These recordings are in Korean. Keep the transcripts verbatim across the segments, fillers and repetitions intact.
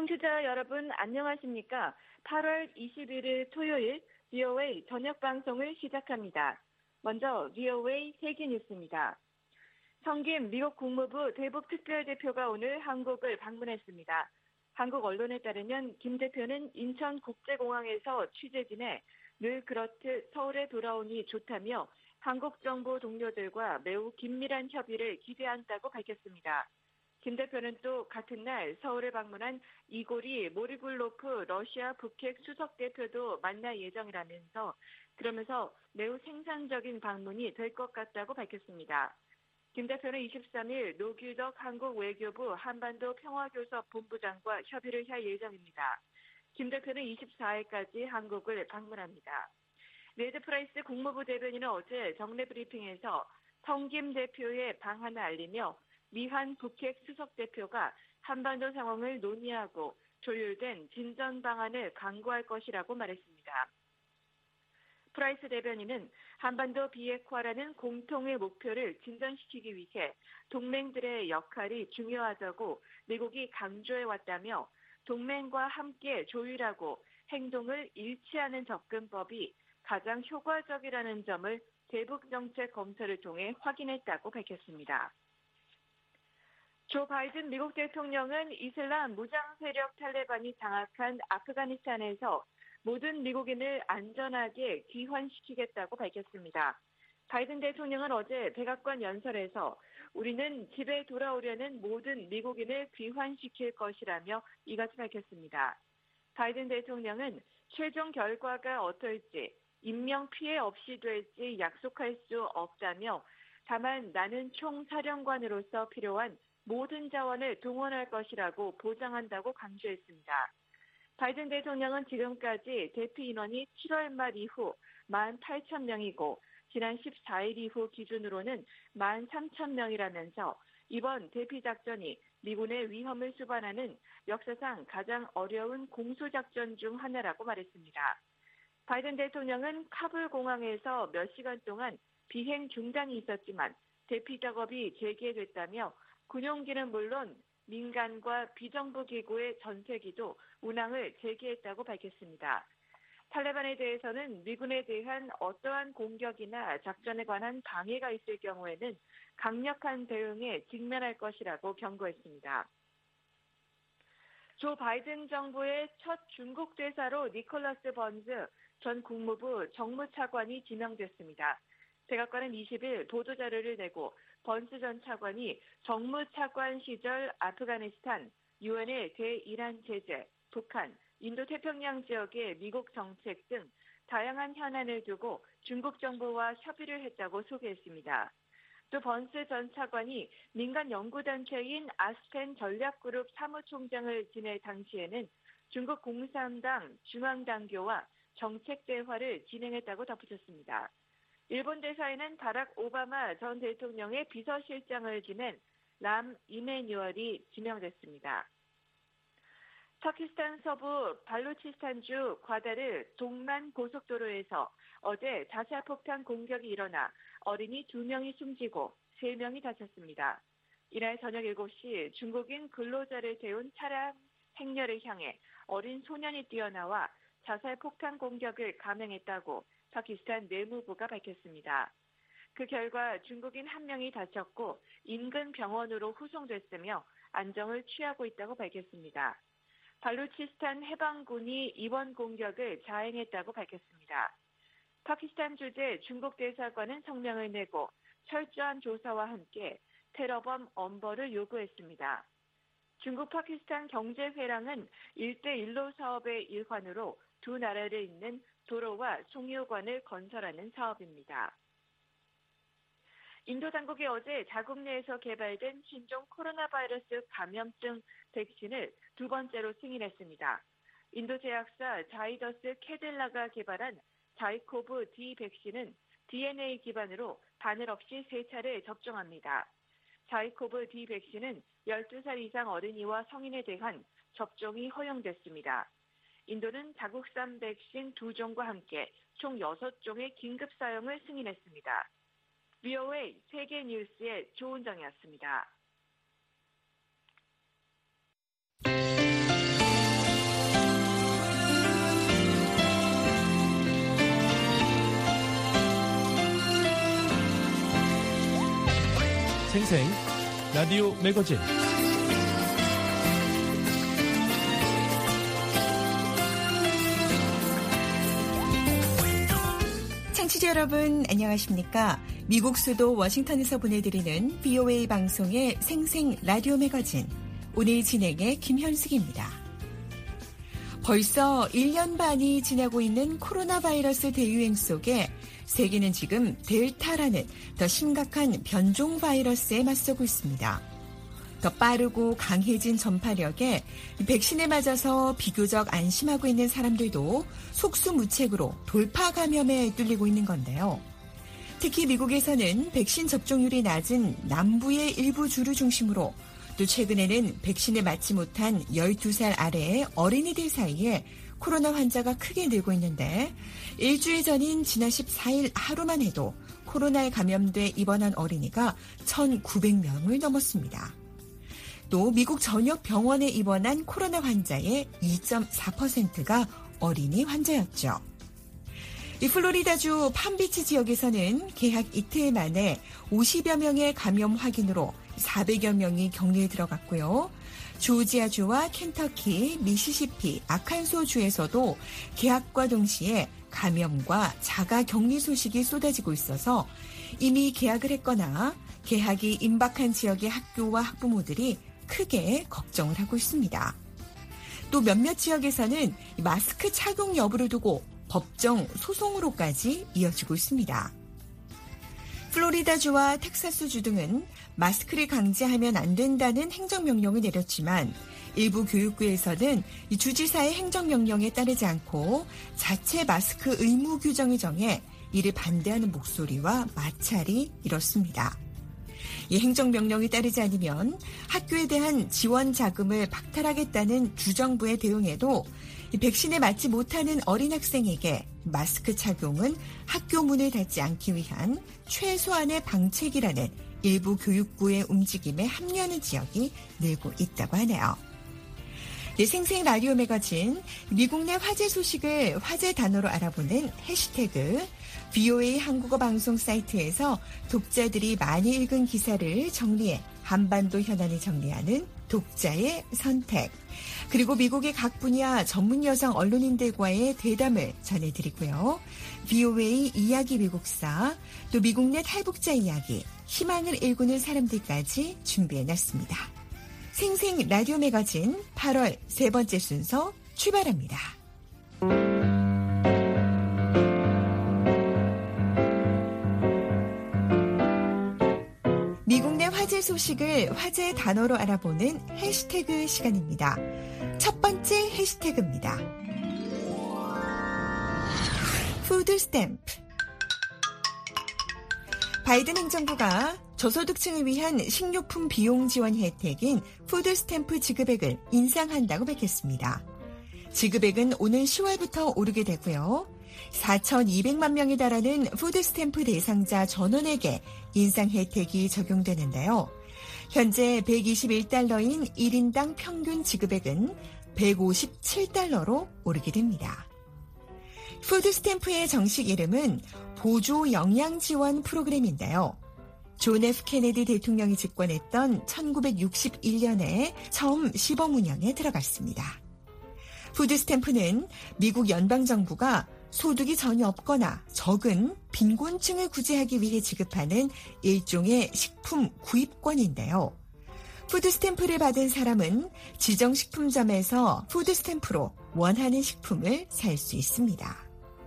청취자 여러분 안녕하십니까? 팔월 이십일일 토요일 브이오에이 저녁 방송을 시작합니다. 먼저 브이오에이 세계 뉴스입니다. 성김 미국 국무부 대북 특별대표가 오늘 한국을 방문했습니다. 한국 언론에 따르면 김 대표는 인천국제공항에서 취재 지내 늘 그렇듯 서울에 돌아오니 좋다며 한국 정부 동료들과 매우 긴밀한 협의를 기대한다고 밝혔습니다. 김 대표는 또 같은 날 서울을 방문한 이고리 모리굴로프 러시아 북핵 수석 대표도 만날 예정이라면서 그러면서 매우 생산적인 방문이 될 것 같다고 밝혔습니다. 김 대표는 이십삼일 노규덕 한국 외교부 한반도 평화교섭 본부장과 협의를 할 예정입니다. 김 대표는 이십사일까지 한국을 방문합니다. 레드프라이스 국무부 대변인은 어제 정례 브리핑에서 성김 대표의 방한을 알리며 미한 북핵 수석 대표가 한반도 상황을 논의하고 조율된 진전 방안을 강구할 것이라고 말했습니다. 프라이스 대변인은 한반도 비핵화라는 공통의 목표를 진전시키기 위해 동맹들의 역할이 중요하다고 미국이 강조해왔다며 동맹과 함께 조율하고 행동을 일치하는 접근법이 가장 효과적이라는 점을 대북정책 검토를 통해 확인했다고 밝혔습니다. 조 바이든 미국 대통령은 이슬람 무장 세력 탈레반이 장악한 아프가니스탄에서 모든 미국인을 안전하게 귀환시키겠다고 밝혔습니다. 바이든 대통령은 어제 백악관 연설에서 우리는 집에 돌아오려는 모든 미국인을 귀환시킬 것이라며 이같이 밝혔습니다. 바이든 대통령은 최종 결과가 어떨지 인명 피해 없이 될지 약속할 수 없다며 다만 나는 총사령관으로서 필요한 모든 자원을 동원할 것이라고 보장한다고 강조했습니다. 바이든 대통령은 지금까지 대피 인원이 칠월 말 이후 만 팔천 명이고 지난 십사일 이후 기준으로는 만 삼천 명이라면서 이번 대피 작전이 미군의 위험을 수반하는 역사상 가장 어려운 공수작전 중 하나라고 말했습니다. 바이든 대통령은 카불 공항에서 몇 시간 동안 비행 중단이 있었지만 대피 작업이 재개됐다며 군용기는 물론 민간과 비정부 기구의 전세기도 운항을 재개했다고 밝혔습니다. 탈레반에 대해서는 미군에 대한 어떠한 공격이나 작전에 관한 방해가 있을 경우에는 강력한 대응에 직면할 것이라고 경고했습니다. 조 바이든 정부의 첫 중국 대사로 니콜라스 번즈 전 국무부 정무차관이 지명됐습니다. 백악관은 이십일 보도자료를 내고 번스 전 차관이 정무차관 시절 아프가니스탄, 유엔의 대이란 제재, 북한, 인도태평양 지역의 미국 정책 등 다양한 현안을 두고 중국 정부와 협의를 했다고 소개했습니다. 또 번스 전 차관이 민간 연구단체인 아스펜 전략그룹 사무총장을 지낼 당시에는 중국 공산당 중앙당교와 정책 대화를 진행했다고 덧붙였습니다. 일본 대사에는 바락 오바마 전 대통령의 비서실장을 지낸 람 이메뉴얼이 지명됐습니다. 파키스탄 서부 발루치스탄주 과다르 동만 고속도로에서 어제 자살폭탄 공격이 일어나 어린이 두 명이 숨지고 세 명이 다쳤습니다. 이날 저녁 일곱시 중국인 근로자를 태운 차량 행렬을 향해 어린 소년이 뛰어나와 자살폭탄 공격을 감행했다고 파키스탄 내무부가 밝혔습니다. 그 결과 중국인 한 명이 다쳤고 인근 병원으로 후송됐으며 안정을 취하고 있다고 밝혔습니다. 발루치스탄 해방군이 이번 공격을 자행했다고 밝혔습니다. 파키스탄 주재 중국 대사관은 성명을 내고 철저한 조사와 함께 테러범 엄벌을 요구했습니다. 중국 파키스탄 경제회랑은 일대일로 사업의 일환으로 두 나라를 잇는 도로와 송유관을 건설하는 사업입니다. 인도 당국이 어제 자국 내에서 개발된 신종 코로나 바이러스 감염증 백신을 두 번째로 승인했습니다. 인도 제약사 자이더스 캐딜라가 개발한 자이코브 D 백신은 디엔에이 기반으로 바늘 없이 세 차례 접종합니다. 자이코브 D 백신은 열두 살 이상 어린이와 성인에 대한 접종이 허용됐습니다. 인도는 자국산 백신 두 종과 함께 총 여섯 종의 긴급 사용을 승인했습니다. 브이오에이 세계 뉴스의 조은정이었습니다. 생생 라디오 매거진. 청취자 여러분 안녕하십니까? 미국 수도 워싱턴에서 보내드리는 브이오에이 방송의 생생 라디오 매거진, 오늘 진행의 김현숙입니다. 벌써 일 년 반이 지나고 있는 코로나 바이러스 대유행 속에 세계는 지금 델타라는 더 심각한 변종 바이러스에 맞서고 있습니다. 더 빠르고 강해진 전파력에 백신에 맞아서 비교적 안심하고 있는 사람들도 속수무책으로 돌파 감염에 뚫리고 있는 건데요. 특히 미국에서는 백신 접종률이 낮은 남부의 일부 주를 중심으로 또 최근에는 백신에 맞지 못한 열두 살 아래의 어린이들 사이에 코로나 환자가 크게 늘고 있는데, 일주일 전인 지난 십사 일 하루만 해도 코로나에 감염돼 입원한 어린이가 천구백 명을 넘었습니다. 또 미국 전역 병원에 입원한 코로나 환자의 이 점 사 퍼센트가 어린이 환자였죠. 이 플로리다주 팜비치 지역에서는 개학 이틀 만에 오십여 명의 감염 확인으로 사백여 명이 격리에 들어갔고요. 조지아주와 켄터키, 미시시피, 아칸소주에서도 개학과 동시에 감염과 자가 격리 소식이 쏟아지고 있어서 이미 개학을 했거나 개학이 임박한 지역의 학교와 학부모들이 크게 걱정을 하고 있습니다. 또 몇몇 지역에서는 마스크 착용 여부를 두고 법정 소송으로까지 이어지고 있습니다. 플로리다주와 텍사스주 등은 마스크를 강제하면 안 된다는 행정명령을 내렸지만, 일부 교육부에서는 주지사의 행정명령에 따르지 않고 자체 마스크 의무 규정을 정해 이를 반대하는 목소리와 마찰이 일었습니다. 이 행정명령에 따르지 않으면 학교에 대한 지원 자금을 박탈하겠다는 주정부의 대응에도 백신에 맞지 못하는 어린 학생에게 마스크 착용은 학교 문을 닫지 않기 위한 최소한의 방책이라는 일부 교육부의 움직임에 합류하는 지역이 늘고 있다고 하네요. 네, 생생 라디오 매거진, 미국 내 화제 소식을 화제 단어로 알아보는 해시태그, 브이오에이 한국어 방송 사이트에서 독자들이 많이 읽은 기사를 정리해 한반도 현안을 정리하는 독자의 선택, 그리고 미국의 각 분야 전문 여성 언론인들과의 대담을 전해드리고요. 브이오에이 이야기 미국사, 또 미국 내 탈북자 이야기, 희망을 일구는 사람들까지 준비해놨습니다. 생생 라디오 매거진 팔월 세 번째 순서 출발합니다. 미국 내 화제 소식을 화제 단어로 알아보는 해시태그 시간입니다. 첫 번째 해시태그입니다. 푸드 스탬프. 바이든 행정부가 저소득층을 위한 식료품 비용 지원 혜택인 푸드 스탬프 지급액을 인상한다고 밝혔습니다. 지급액은 오는 시월부터 오르게 되고요. 사천이백만 명에 달하는 푸드 스탬프 대상자 전원에게 인상 혜택이 적용되는데요. 현재 백이십일 달러인 일 인당 평균 지급액은 백오십칠 달러로 오르게 됩니다. 푸드 스탬프의 정식 이름은 보조 영양 지원 프로그램인데요. 존 에프 케네디 대통령이 집권했던 천구백육십일 년에 처음 시범 운영에 들어갔습니다. 푸드 스탬프는 미국 연방정부가 소득이 전혀 없거나 적은 빈곤층을 구제하기 위해 지급하는 일종의 식품 구입권인데요. 푸드 스탬프를 받은 사람은 지정 식품점에서 푸드 스탬프로 원하는 식품을 살 수 있습니다.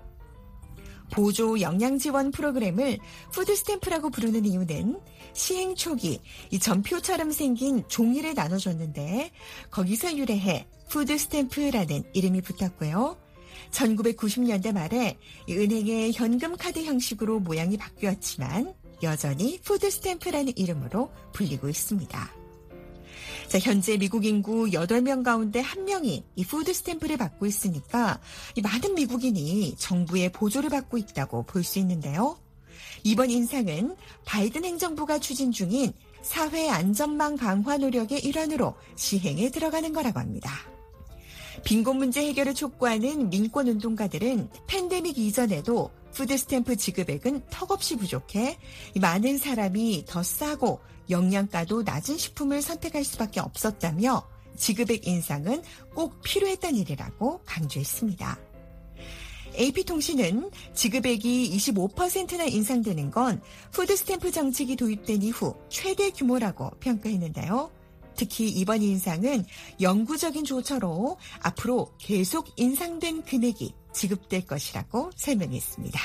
보조 영양 지원 프로그램을 푸드 스탬프라고 부르는 이유는 시행 초기 이 전표처럼 생긴 종이를 나눠줬는데 거기서 유래해 푸드 스탬프라는 이름이 붙었고요. 천구백구십 년대 말에 은행의 현금 카드 형식으로 모양이 바뀌었지만 여전히 푸드 스탬프라는 이름으로 불리고 있습니다. 자, 현재 미국 인구 여덟 명 가운데 한 명이 이 푸드 스탬프를 받고 있으니까 이 많은 미국인이 정부의 보조를 받고 있다고 볼 수 있는데요. 이번 인상은 바이든 행정부가 추진 중인 사회 안전망 강화 노력의 일환으로 시행에 들어가는 거라고 합니다. 빈곤 문제 해결을 촉구하는 민권운동가들은 팬데믹 이전에도 푸드스탬프 지급액은 턱없이 부족해 많은 사람이 더 싸고 영양가도 낮은 식품을 선택할 수밖에 없었다며 지급액 인상은 꼭 필요했던 일이라고 강조했습니다. 에이피통신은 지급액이 이십오 퍼센트나 인상되는 건 푸드스탬프 정책이 도입된 이후 최대 규모라고 평가했는데요. 특히 이번 인상은 영구적인 조처로 앞으로 계속 인상된 금액이 지급될 것이라고 설명했습니다.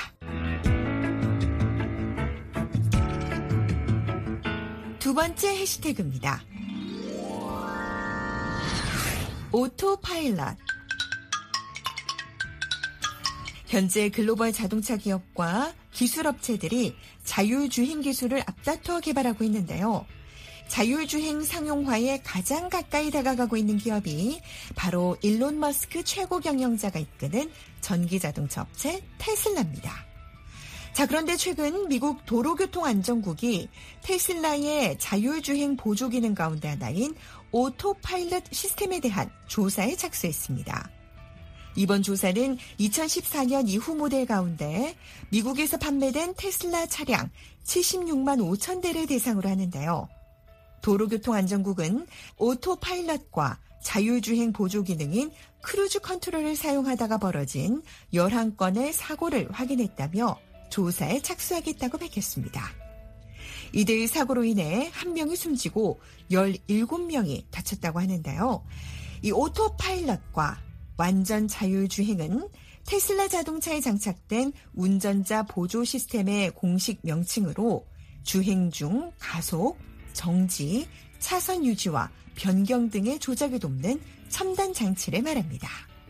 두 번째 해시태그입니다. 오토파일럿. 현재 글로벌 자동차 기업과 기술업체들이 자율주행 기술을 앞다퉈 개발하고 있는데요. 자율주행 상용화에 가장 가까이 다가가고 있는 기업이 바로 일론 머스크 최고 경영자가 이끄는 전기자동차 업체 테슬라입니다. 자, 그런데 최근 미국 도로교통안전국이 테슬라의 자율주행 보조 기능 가운데 하나인 오토파일럿 시스템에 대한 조사에 착수했습니다. 이번 조사는 이천십사 년 이후 모델 가운데 미국에서 판매된 테슬라 차량 칠십육만 오천 대를 대상으로 하는데요. 도로교통안전국은 오토파일럿과 자율주행 보조 기능인 크루즈 컨트롤을 사용하다가 벌어진 열한 건의 사고를 확인했다며 조사에 착수하겠다고 밝혔습니다. 이들 사고로 인해 한 명이 숨지고 열일곱 명이 다쳤다고 하는데요. 이 오토파일럿과 완전 자율주행은 테슬라 자동차에 장착된 운전자 보조 시스템의 공식 명칭으로 주행 중 가속, 정지, 차선 유지와 변경 등의 조작을 돕는 첨단 장치를 말합니다.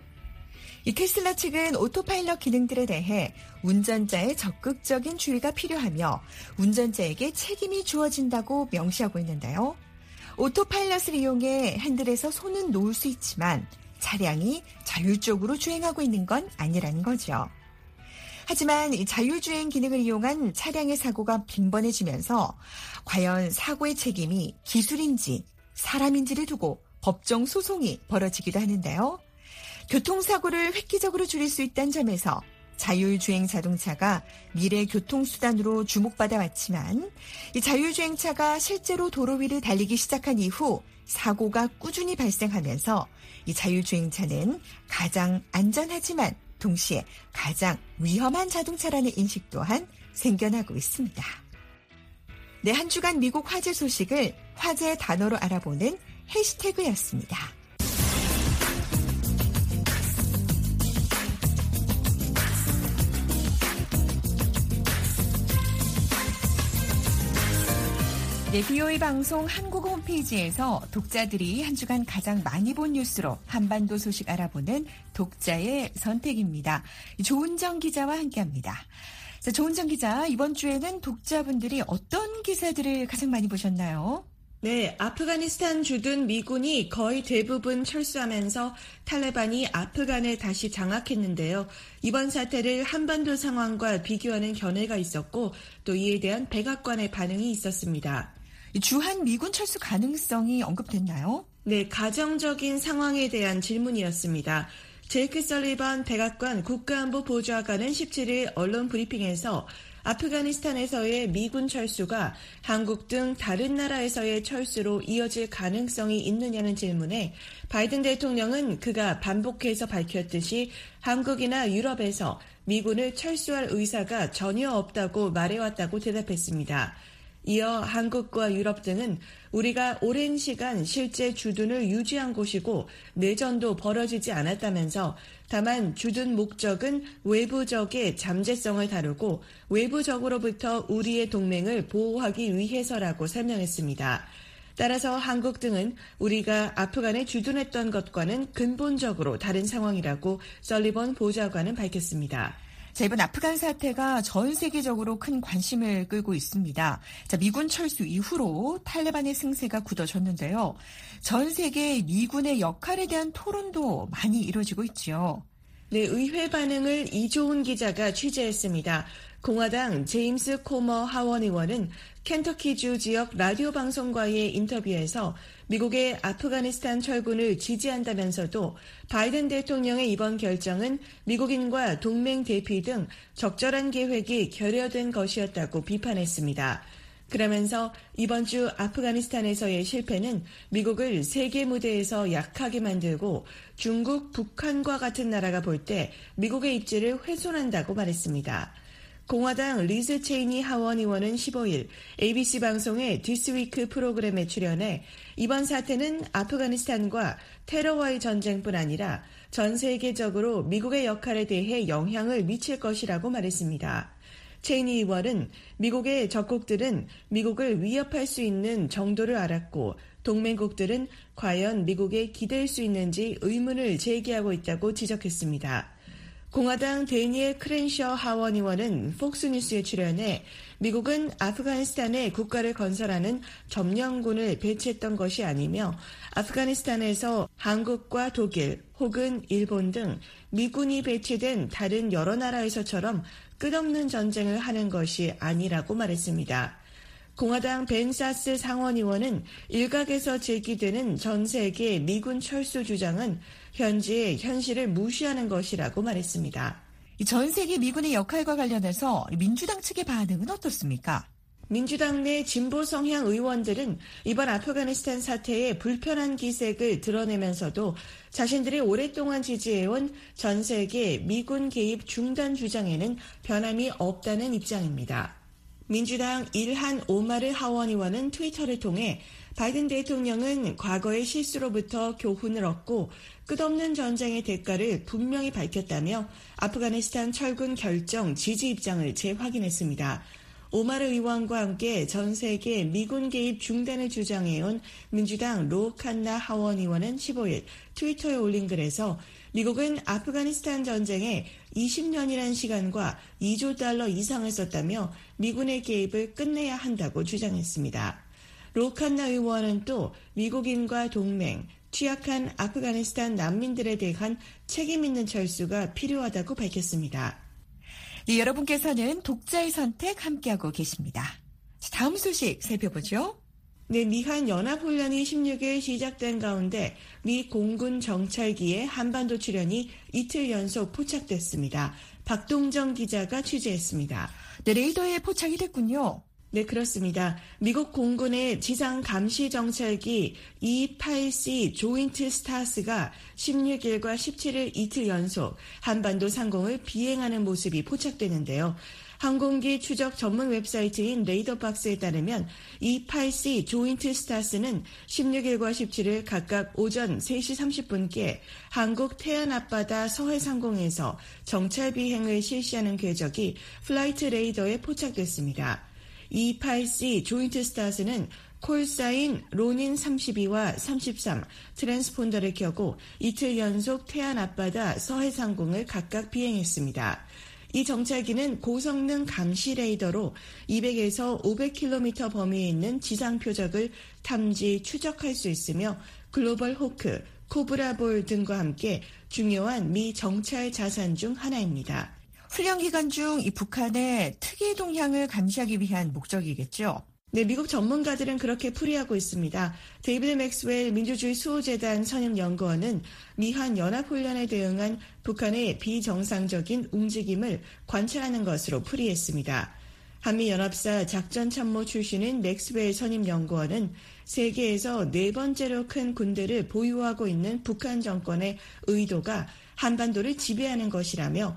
이 테슬라 측은 오토파일럿 기능들에 대해 운전자의 적극적인 주의가 필요하며 운전자에게 책임이 주어진다고 명시하고 있는데요. 오토파일럿을 이용해 핸들에서 손은 놓을 수 있지만 차량이 자율적으로 주행하고 있는 건 아니라는 거죠. 하지만 이 자율주행 기능을 이용한 차량의 사고가 빈번해지면서 과연 사고의 책임이 기술인지 사람인지를 두고 법정 소송이 벌어지기도 하는데요. 교통사고를 획기적으로 줄일 수 있다는 점에서 자율주행 자동차가 미래 교통수단으로 주목받아 왔지만 이 자율주행차가 실제로 도로 위를 달리기 시작한 이후 사고가 꾸준히 발생하면서 이 자율주행차는 가장 안전하지만 동시에 가장 위험한 자동차라는 인식 또한 생겨나고 있습니다. 네, 한 주간 미국 화제 소식을 화제 단어로 알아보는 해시태그였습니다. 네, 비오이 방송 한국어 홈페이지에서 독자들이 한 주간 가장 많이 본 뉴스로 한반도 소식 알아보는 독자의 선택입니다. 조은정 기자와 함께합니다. 자, 조은정 기자, 이번 주에는 독자분들이 어떤 기사들을 가장 많이 보셨나요? 네, 아프가니스탄 주둔 미군이 거의 대부분 철수하면서 탈레반이 아프간을 다시 장악했는데요. 이번 사태를 한반도 상황과 비교하는 견해가 있었고 또 이에 대한 백악관의 반응이 있었습니다. 주한 미군 철수 가능성이 언급됐나요? 네, 가정적인 상황에 대한 질문이었습니다. 제이크 설리번 백악관 국가안보보좌관은 십칠 일 언론 브리핑에서 아프가니스탄에서의 미군 철수가 한국 등 다른 나라에서의 철수로 이어질 가능성이 있느냐는 질문에 바이든 대통령은 그가 반복해서 밝혔듯이 한국이나 유럽에서 미군을 철수할 의사가 전혀 없다고 말해왔다고 대답했습니다. 이어 한국과 유럽 등은 우리가 오랜 시간 실제 주둔을 유지한 곳이고 내전도 벌어지지 않았다면서 다만 주둔 목적은 외부적의 잠재성을 다루고 외부적으로부터 우리의 동맹을 보호하기 위해서라고 설명했습니다. 따라서 한국 등은 우리가 아프간에 주둔했던 것과는 근본적으로 다른 상황이라고 설리번 보좌관은 밝혔습니다. 자, 이번 아프간 사태가 전 세계적으로 큰 관심을 끌고 있습니다. 자, 미군 철수 이후로 탈레반의 승세가 굳어졌는데요. 전 세계 미군의 역할에 대한 토론도 많이 이루어지고 있죠. 네, 의회 반응을 이조은 기자가 취재했습니다. 공화당 제임스 코머 하원 의원은 켄터키주 지역 라디오 방송과의 인터뷰에서 미국의 아프가니스탄 철군을 지지한다면서도 바이든 대통령의 이번 결정은 미국인과 동맹 대피 등 적절한 계획이 결여된 것이었다고 비판했습니다. 그러면서 이번 주 아프가니스탄에서의 실패는 미국을 세계 무대에서 약하게 만들고 중국, 북한과 같은 나라가 볼 때 미국의 입지를 훼손한다고 말했습니다. 공화당 리즈 체이니 하원 의원은 십오일 에이비씨 방송의 디스위크 프로그램에 출연해 이번 사태는 아프가니스탄과 테러와의 전쟁뿐 아니라 전 세계적으로 미국의 역할에 대해 영향을 미칠 것이라고 말했습니다. 체이니 의원은 미국의 적국들은 미국을 위협할 수 있는 정도를 알았고 동맹국들은 과연 미국에 기댈 수 있는지 의문을 제기하고 있다고 지적했습니다. 공화당 데니엘 크렌셔 하원 의원은 폭스뉴스에 출연해 미국은 아프가니스탄에 국가를 건설하는 점령군을 배치했던 것이 아니며 아프가니스탄에서 한국과 독일 혹은 일본 등 미군이 배치된 다른 여러 나라에서처럼 끝없는 전쟁을 하는 것이 아니라고 말했습니다. 공화당 벤 사스 상원의원은 일각에서 제기되는 전 세계 미군 철수 주장은 현지의 현실을 무시하는 것이라고 말했습니다. 전 세계 미군의 역할과 관련해서 민주당 측의 반응은 어떻습니까? 민주당 내 진보 성향 의원들은 이번 아프가니스탄 사태에 불편한 기색을 드러내면서도 자신들이 오랫동안 지지해온 전 세계 미군 개입 중단 주장에는 변함이 없다는 입장입니다. 민주당 일한 오마르 하원 의원은 트위터를 통해 바이든 대통령은 과거의 실수로부터 교훈을 얻고 끝없는 전쟁의 대가를 분명히 밝혔다며 아프가니스탄 철군 결정 지지 입장을 재확인했습니다. 오마르 의원과 함께 전 세계 미군 개입 중단을 주장해온 민주당 로 칸나 하원 의원은 십오일 트위터에 올린 글에서 미국은 아프가니스탄 전쟁에 이십 년이라는 시간과 이조 달러 이상을 썼다며 미군의 개입을 끝내야 한다고 주장했습니다. 로 칸나 의원은 또 미국인과 동맹, 취약한 아프가니스탄 난민들에 대한 책임 있는 철수가 필요하다고 밝혔습니다. 네, 여러분께서는 독자의 선택 함께하고 계십니다. 다음 소식 살펴보죠. 네, 미한 연합훈련이 십육일 시작된 가운데 미 공군 정찰기의 한반도 출현이 이틀 연속 포착됐습니다. 박동정 기자가 취재했습니다. 네, 레이더에 포착이 됐군요. 네, 그렇습니다. 미국 공군의 지상 감시 정찰기 이십팔 씨 조인트 스타스가 십육일과 십칠일 이틀 연속 한반도 상공을 비행하는 모습이 포착되는데요. 항공기 추적 전문 웹사이트인 레이더박스에 따르면 이십팔 씨 조인트 스타스는 십육일과 십칠일 각각 오전 세 시 삼십 분께 한국 태안 앞바다 서해상공에서 정찰 비행을 실시하는 궤적이 플라이트 레이더에 포착됐습니다. 이십팔 씨 조인트 스타스는 콜사인 로닌 삼십이와 삼십삼 트랜스폰더를 켜고 이틀 연속 태안 앞바다 서해상공을 각각 비행했습니다. 이 정찰기는 고성능 감시 레이더로 이백에서 오백 킬로미터 범위에 있는 지상 표적을 탐지, 추적할 수 있으며 글로벌 호크, 코브라볼 등과 함께 중요한 미 정찰 자산 중 하나입니다. 훈련 기간 중 이 북한의 특이 동향을 감시하기 위한 목적이겠죠? 네, 미국 전문가들은 그렇게 풀이하고 있습니다. 데이비드 맥스웰 민주주의 수호재단 선임연구원은 미한 연합훈련에 대응한 북한의 비정상적인 움직임을 관찰하는 것으로 풀이했습니다. 한미연합사 작전참모 출신인 맥스웰 선임연구원은 세계에서 네 번째로 큰 군대를 보유하고 있는 북한 정권의 의도가 한반도를 지배하는 것이라며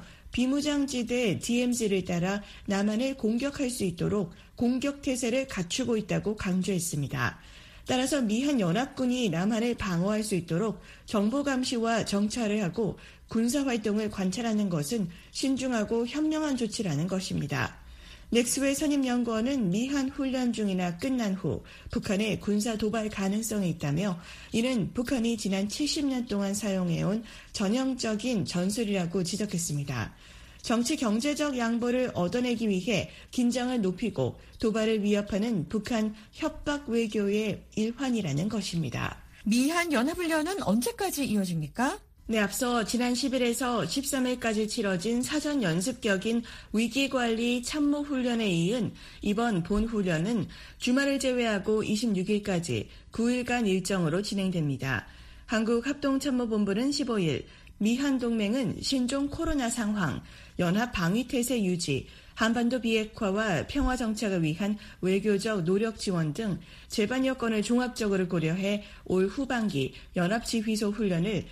비무장지대 디엠지를 따라 남한을 공격할 수 있도록 공격태세를 갖추고 있다고 강조했습니다. 따라서 미한 연합군이 남한을 방어할 수 있도록 정보 감시와 정찰을 하고 군사활동을 관찰하는 것은 신중하고 현명한 조치라는 것입니다. 맥스웰 선임연구원은 미한 훈련 중이나 끝난 후 북한의 군사 도발 가능성이 있다며 이는 북한이 지난 칠십 년 동안 사용해온 전형적인 전술이라고 지적했습니다. 정치 경제적 양보를 얻어내기 위해 긴장을 높이고 도발을 위협하는 북한 협박 외교의 일환이라는 것입니다. 미한 연합훈련은 언제까지 이어집니까? 네, 앞서 지난 십일에서 십삼일까지 치러진 사전 연습 격인 위기관리 참모훈련에 이은 이번 본훈련은 주말을 제외하고 이십육일까지 구일간 일정으로 진행됩니다. 한국합동참모본부는 십오일 미한동맹은 신종 코로나 상황, 연합 방위태세 유지, 한반도 비핵화와 평화 정착을 위한 외교적 노력 지원 등 제반 여건을 종합적으로 고려해 올 후반기 연합지휘소 훈련을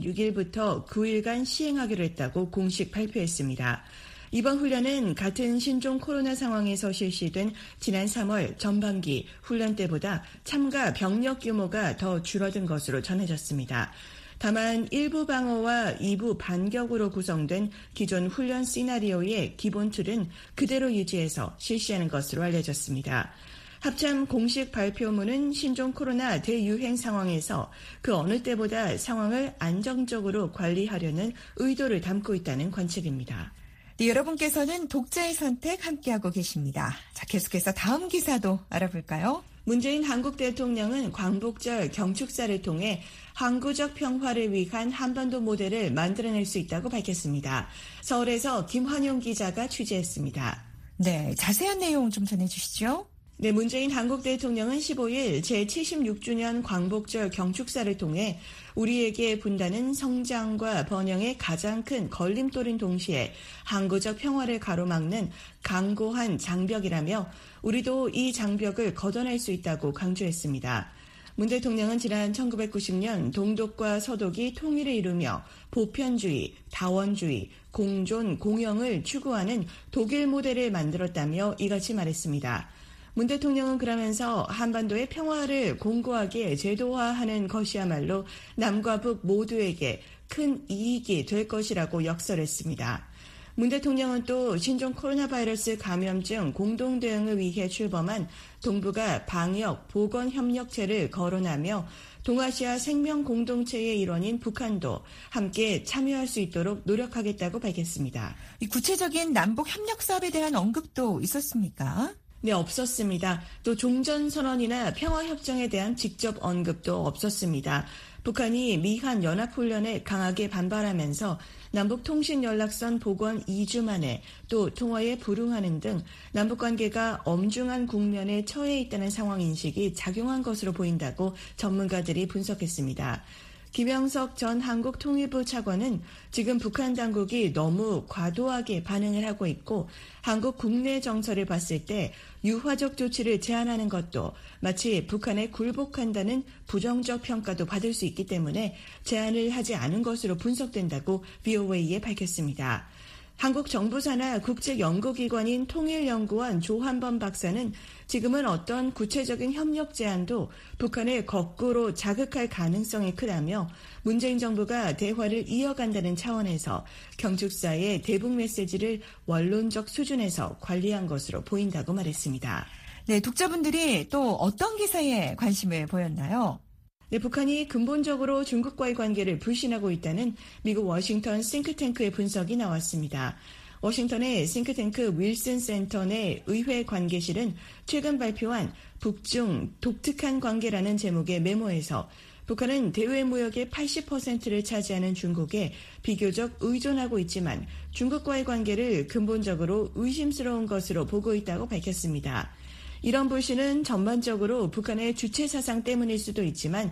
십육일부터 구일간 시행하기로 했다고 공식 발표했습니다. 이번 훈련은 같은 신종 코로나 상황에서 실시된 지난 삼월 전반기 훈련 때보다 참가 병력 규모가 더 줄어든 것으로 전해졌습니다. 다만 일부 방어와 이부 반격으로 구성된 기존 훈련 시나리오의 기본 틀은 그대로 유지해서 실시하는 것으로 알려졌습니다. 합참 공식 발표문은 신종 코로나 대유행 상황에서 그 어느 때보다 상황을 안정적으로 관리하려는 의도를 담고 있다는 관측입니다. 네, 여러분께서는 독자의 선택 함께하고 계십니다. 자, 계속해서 다음 기사도 알아볼까요? 문재인 한국 대통령은 광복절 경축사를 통해 항구적 평화를 위한 한반도 모델을 만들어낼 수 있다고 밝혔습니다. 서울에서 김환용 기자가 취재했습니다. 네, 자세한 내용 좀 전해주시죠. 네, 문재인 한국 대통령은 십오일 제칠십육주년 광복절 경축사를 통해 우리에게 분단은 성장과 번영의 가장 큰 걸림돌인 동시에 항구적 평화를 가로막는 강고한 장벽이라며 우리도 이 장벽을 걷어낼 수 있다고 강조했습니다. 문 대통령은 지난 천구백구십년 동독과 서독이 통일을 이루며 보편주의, 다원주의, 공존, 공영을 추구하는 독일 모델을 만들었다며 이같이 말했습니다. 문 대통령은 그러면서 한반도의 평화를 공고하게 제도화하는 것이야말로 남과 북 모두에게 큰 이익이 될 것이라고 역설했습니다. 문 대통령은 또 신종 코로나 바이러스 감염증 공동 대응을 위해 출범한 동북아 방역 보건 협력체를 거론하며 동아시아 생명 공동체의 일원인 북한도 함께 참여할 수 있도록 노력하겠다고 밝혔습니다. 이 구체적인 남북 협력 사업에 대한 언급도 있었습니까? 네, 없었습니다. 또 종전선언이나 평화협정에 대한 직접 언급도 없었습니다. 북한이 미한 연합훈련에 강하게 반발하면서 남북통신연락선 복원 이주 만에 또 통화에 불응하는 등 남북관계가 엄중한 국면에 처해 있다는 상황인식이 작용한 것으로 보인다고 전문가들이 분석했습니다. 김영석 전 한국통일부 차관은 지금 북한 당국이 너무 과도하게 반응을 하고 있고 한국 국내 정서를 봤을 때 유화적 조치를 제한하는 것도 마치 북한에 굴복한다는 부정적 평가도 받을 수 있기 때문에 제한을 하지 않은 것으로 분석된다고 브이오에이에 밝혔습니다. 한국 정부 산하 국제연구기관인 통일연구원 조한범 박사는 지금은 어떤 구체적인 협력 제안도 북한을 거꾸로 자극할 가능성이 크다며 문재인 정부가 대화를 이어간다는 차원에서 경축사의 대북 메시지를 원론적 수준에서 관리한 것으로 보인다고 말했습니다. 네, 독자분들이 또 어떤 기사에 관심을 보였나요? 네, 북한이 근본적으로 중국과의 관계를 불신하고 있다는 미국 워싱턴 싱크탱크의 분석이 나왔습니다. 워싱턴의 싱크탱크 윌슨 센터 내 의회 관계실은 최근 발표한 북중 독특한 관계라는 제목의 메모에서 북한은 대외 무역의 팔십 퍼센트를 차지하는 중국에 비교적 의존하고 있지만 중국과의 관계를 근본적으로 의심스러운 것으로 보고 있다고 밝혔습니다. 이런 불신은 전반적으로 북한의 주체 사상 때문일 수도 있지만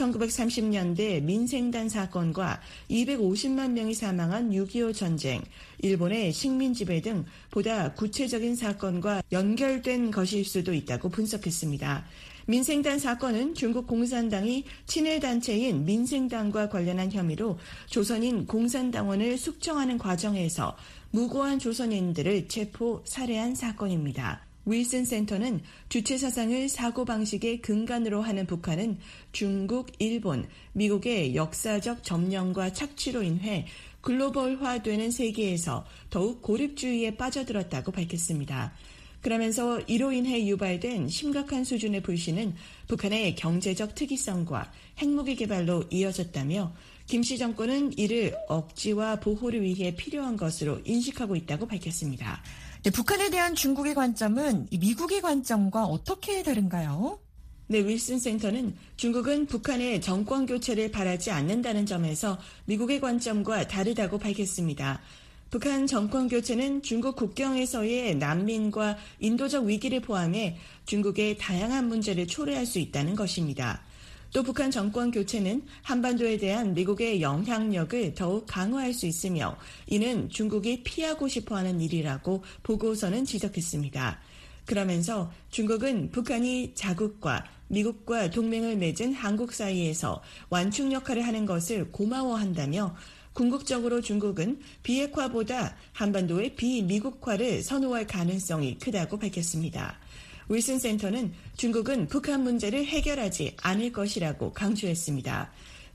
천구백삼십년대 민생단 사건과 이백오십만 명이 사망한 육이오 전쟁, 일본의 식민 지배 등 보다 구체적인 사건과 연결된 것일 수도 있다고 분석했습니다. 민생단 사건은 중국 공산당이 친일 단체인 민생당과 관련한 혐의로 조선인 공산당원을 숙청하는 과정에서 무고한 조선인들을 체포, 살해한 사건입니다. 윌슨 센터는 주체 사상을 사고방식의 근간으로 하는 북한은 중국, 일본, 미국의 역사적 점령과 착취로 인해 글로벌화되는 세계에서 더욱 고립주의에 빠져들었다고 밝혔습니다. 그러면서 이로 인해 유발된 심각한 수준의 불신은 북한의 경제적 특이성과 핵무기 개발로 이어졌다며 김씨 정권은 이를 억지와 보호를 위해 필요한 것으로 인식하고 있다고 밝혔습니다. 네, 북한에 대한 중국의 관점은 미국의 관점과 어떻게 다른가요? 네, 윌슨 센터는 중국은 북한의 정권 교체를 바라지 않는다는 점에서 미국의 관점과 다르다고 밝혔습니다. 북한 정권 교체는 중국 국경에서의 난민과 인도적 위기를 포함해 중국의 다양한 문제를 초래할 수 있다는 것입니다. 또 북한 정권 교체는 한반도에 대한 미국의 영향력을 더욱 강화할 수 있으며 이는 중국이 피하고 싶어하는 일이라고 보고서는 지적했습니다. 그러면서 중국은 북한이 자국과 미국과 동맹을 맺은 한국 사이에서 완충 역할을 하는 것을 고마워한다며 궁극적으로 중국은 비핵화보다 한반도의 비미국화를 선호할 가능성이 크다고 밝혔습니다. 윌슨 센터는 중국은 북한 문제를 해결하지 않을 것이라고 강조했습니다.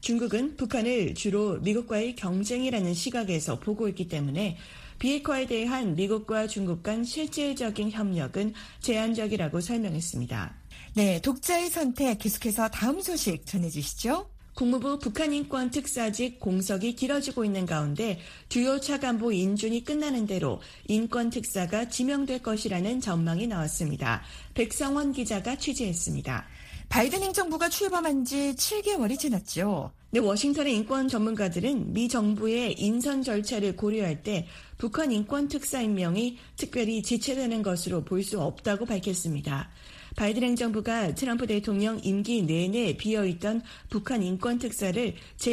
중국은 북한을 주로 미국과의 경쟁이라는 시각에서 보고 있기 때문에 비핵화에 대한 미국과 중국 간 실질적인 협력은 제한적이라고 설명했습니다. 네, 독자의 선택 계속해서 다음 소식 전해주시죠. 국무부 북한인권특사직 공석이 길어지고 있는 가운데 주요 차관보 인준이 끝나는 대로 인권특사가 지명될 것이라는 전망이 나왔습니다. 백성원 기자가 취재했습니다. 바이든 행정부가 출범한 지 칠 개월이 지났죠. 네, 워싱턴의 인권 전문가들은 미 정부의 인선 절차를 고려할 때 북한 인권특사 임명이 특별히 지체되는 것으로 볼 수 없다고 밝혔습니다. 바이든 행정부가 트럼프 대통령 임기 내내 비어있던 북한 인권특사를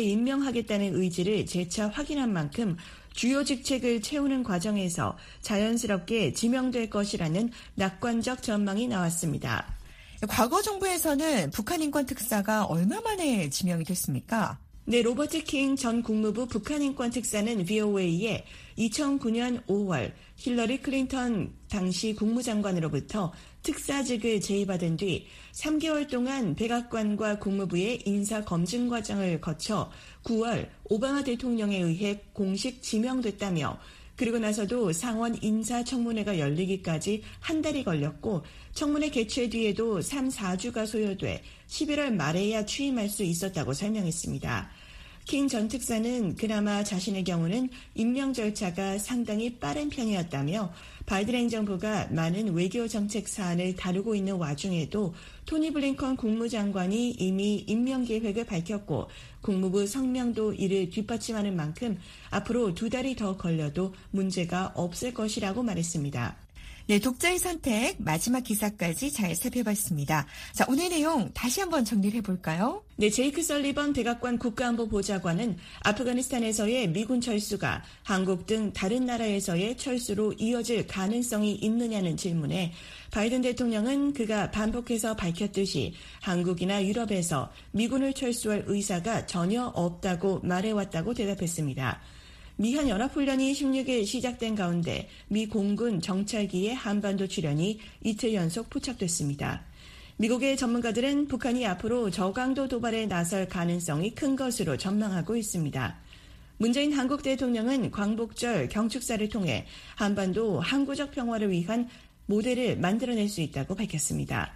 재임명하겠다는 의지를 재차 확인한 만큼 주요 직책을 채우는 과정에서 자연스럽게 지명될 것이라는 낙관적 전망이 나왔습니다. 과거 정부에서는 북한 인권특사가 얼마 만에 지명이 됐습니까? 네, 로버트 킹 전 국무부 북한인권특사는 브이오에이에 이천구 년 오월 힐러리 클린턴 당시 국무장관으로부터 특사직을 제의받은 뒤 삼 개월 동안 백악관과 국무부의 인사검증 과정을 거쳐 구월 오바마 대통령에 의해 공식 지명됐다며 그리고 나서도 상원 인사청문회가 열리기까지 한 달이 걸렸고 청문회 개최 뒤에도 삼, 사 주가 소요돼 십일월 말에야 취임할 수 있었다고 설명했습니다. 킹 전 특사는 그나마 자신의 경우는 임명 절차가 상당히 빠른 편이었다며 바이든 행정부가 많은 외교 정책 사안을 다루고 있는 와중에도 토니 블링컨 국무장관이 이미 임명 계획을 밝혔고 국무부 성명도 이를 뒷받침하는 만큼 앞으로 두 달이 더 걸려도 문제가 없을 것이라고 말했습니다. 네, 독자의 선택 마지막 기사까지 잘 살펴봤습니다. 자, 오늘 내용 다시 한번 정리를 해볼까요? 네, 제이크 설리번 백악관 국가안보보좌관은 아프가니스탄에서의 미군 철수가 한국 등 다른 나라에서의 철수로 이어질 가능성이 있느냐는 질문에 바이든 대통령은 그가 반복해서 밝혔듯이 한국이나 유럽에서 미군을 철수할 의사가 전혀 없다고 말해왔다고 대답했습니다. 미한 연합훈련이 십육 일 시작된 가운데 미 공군 정찰기의 한반도 출현이 이틀 연속 포착됐습니다. 미국의 전문가들은 북한이 앞으로 저강도 도발에 나설 가능성이 큰 것으로 전망하고 있습니다. 문재인 한국 대통령은 광복절 경축사를 통해 한반도 항구적 평화를 위한 모델을 만들어낼 수 있다고 밝혔습니다.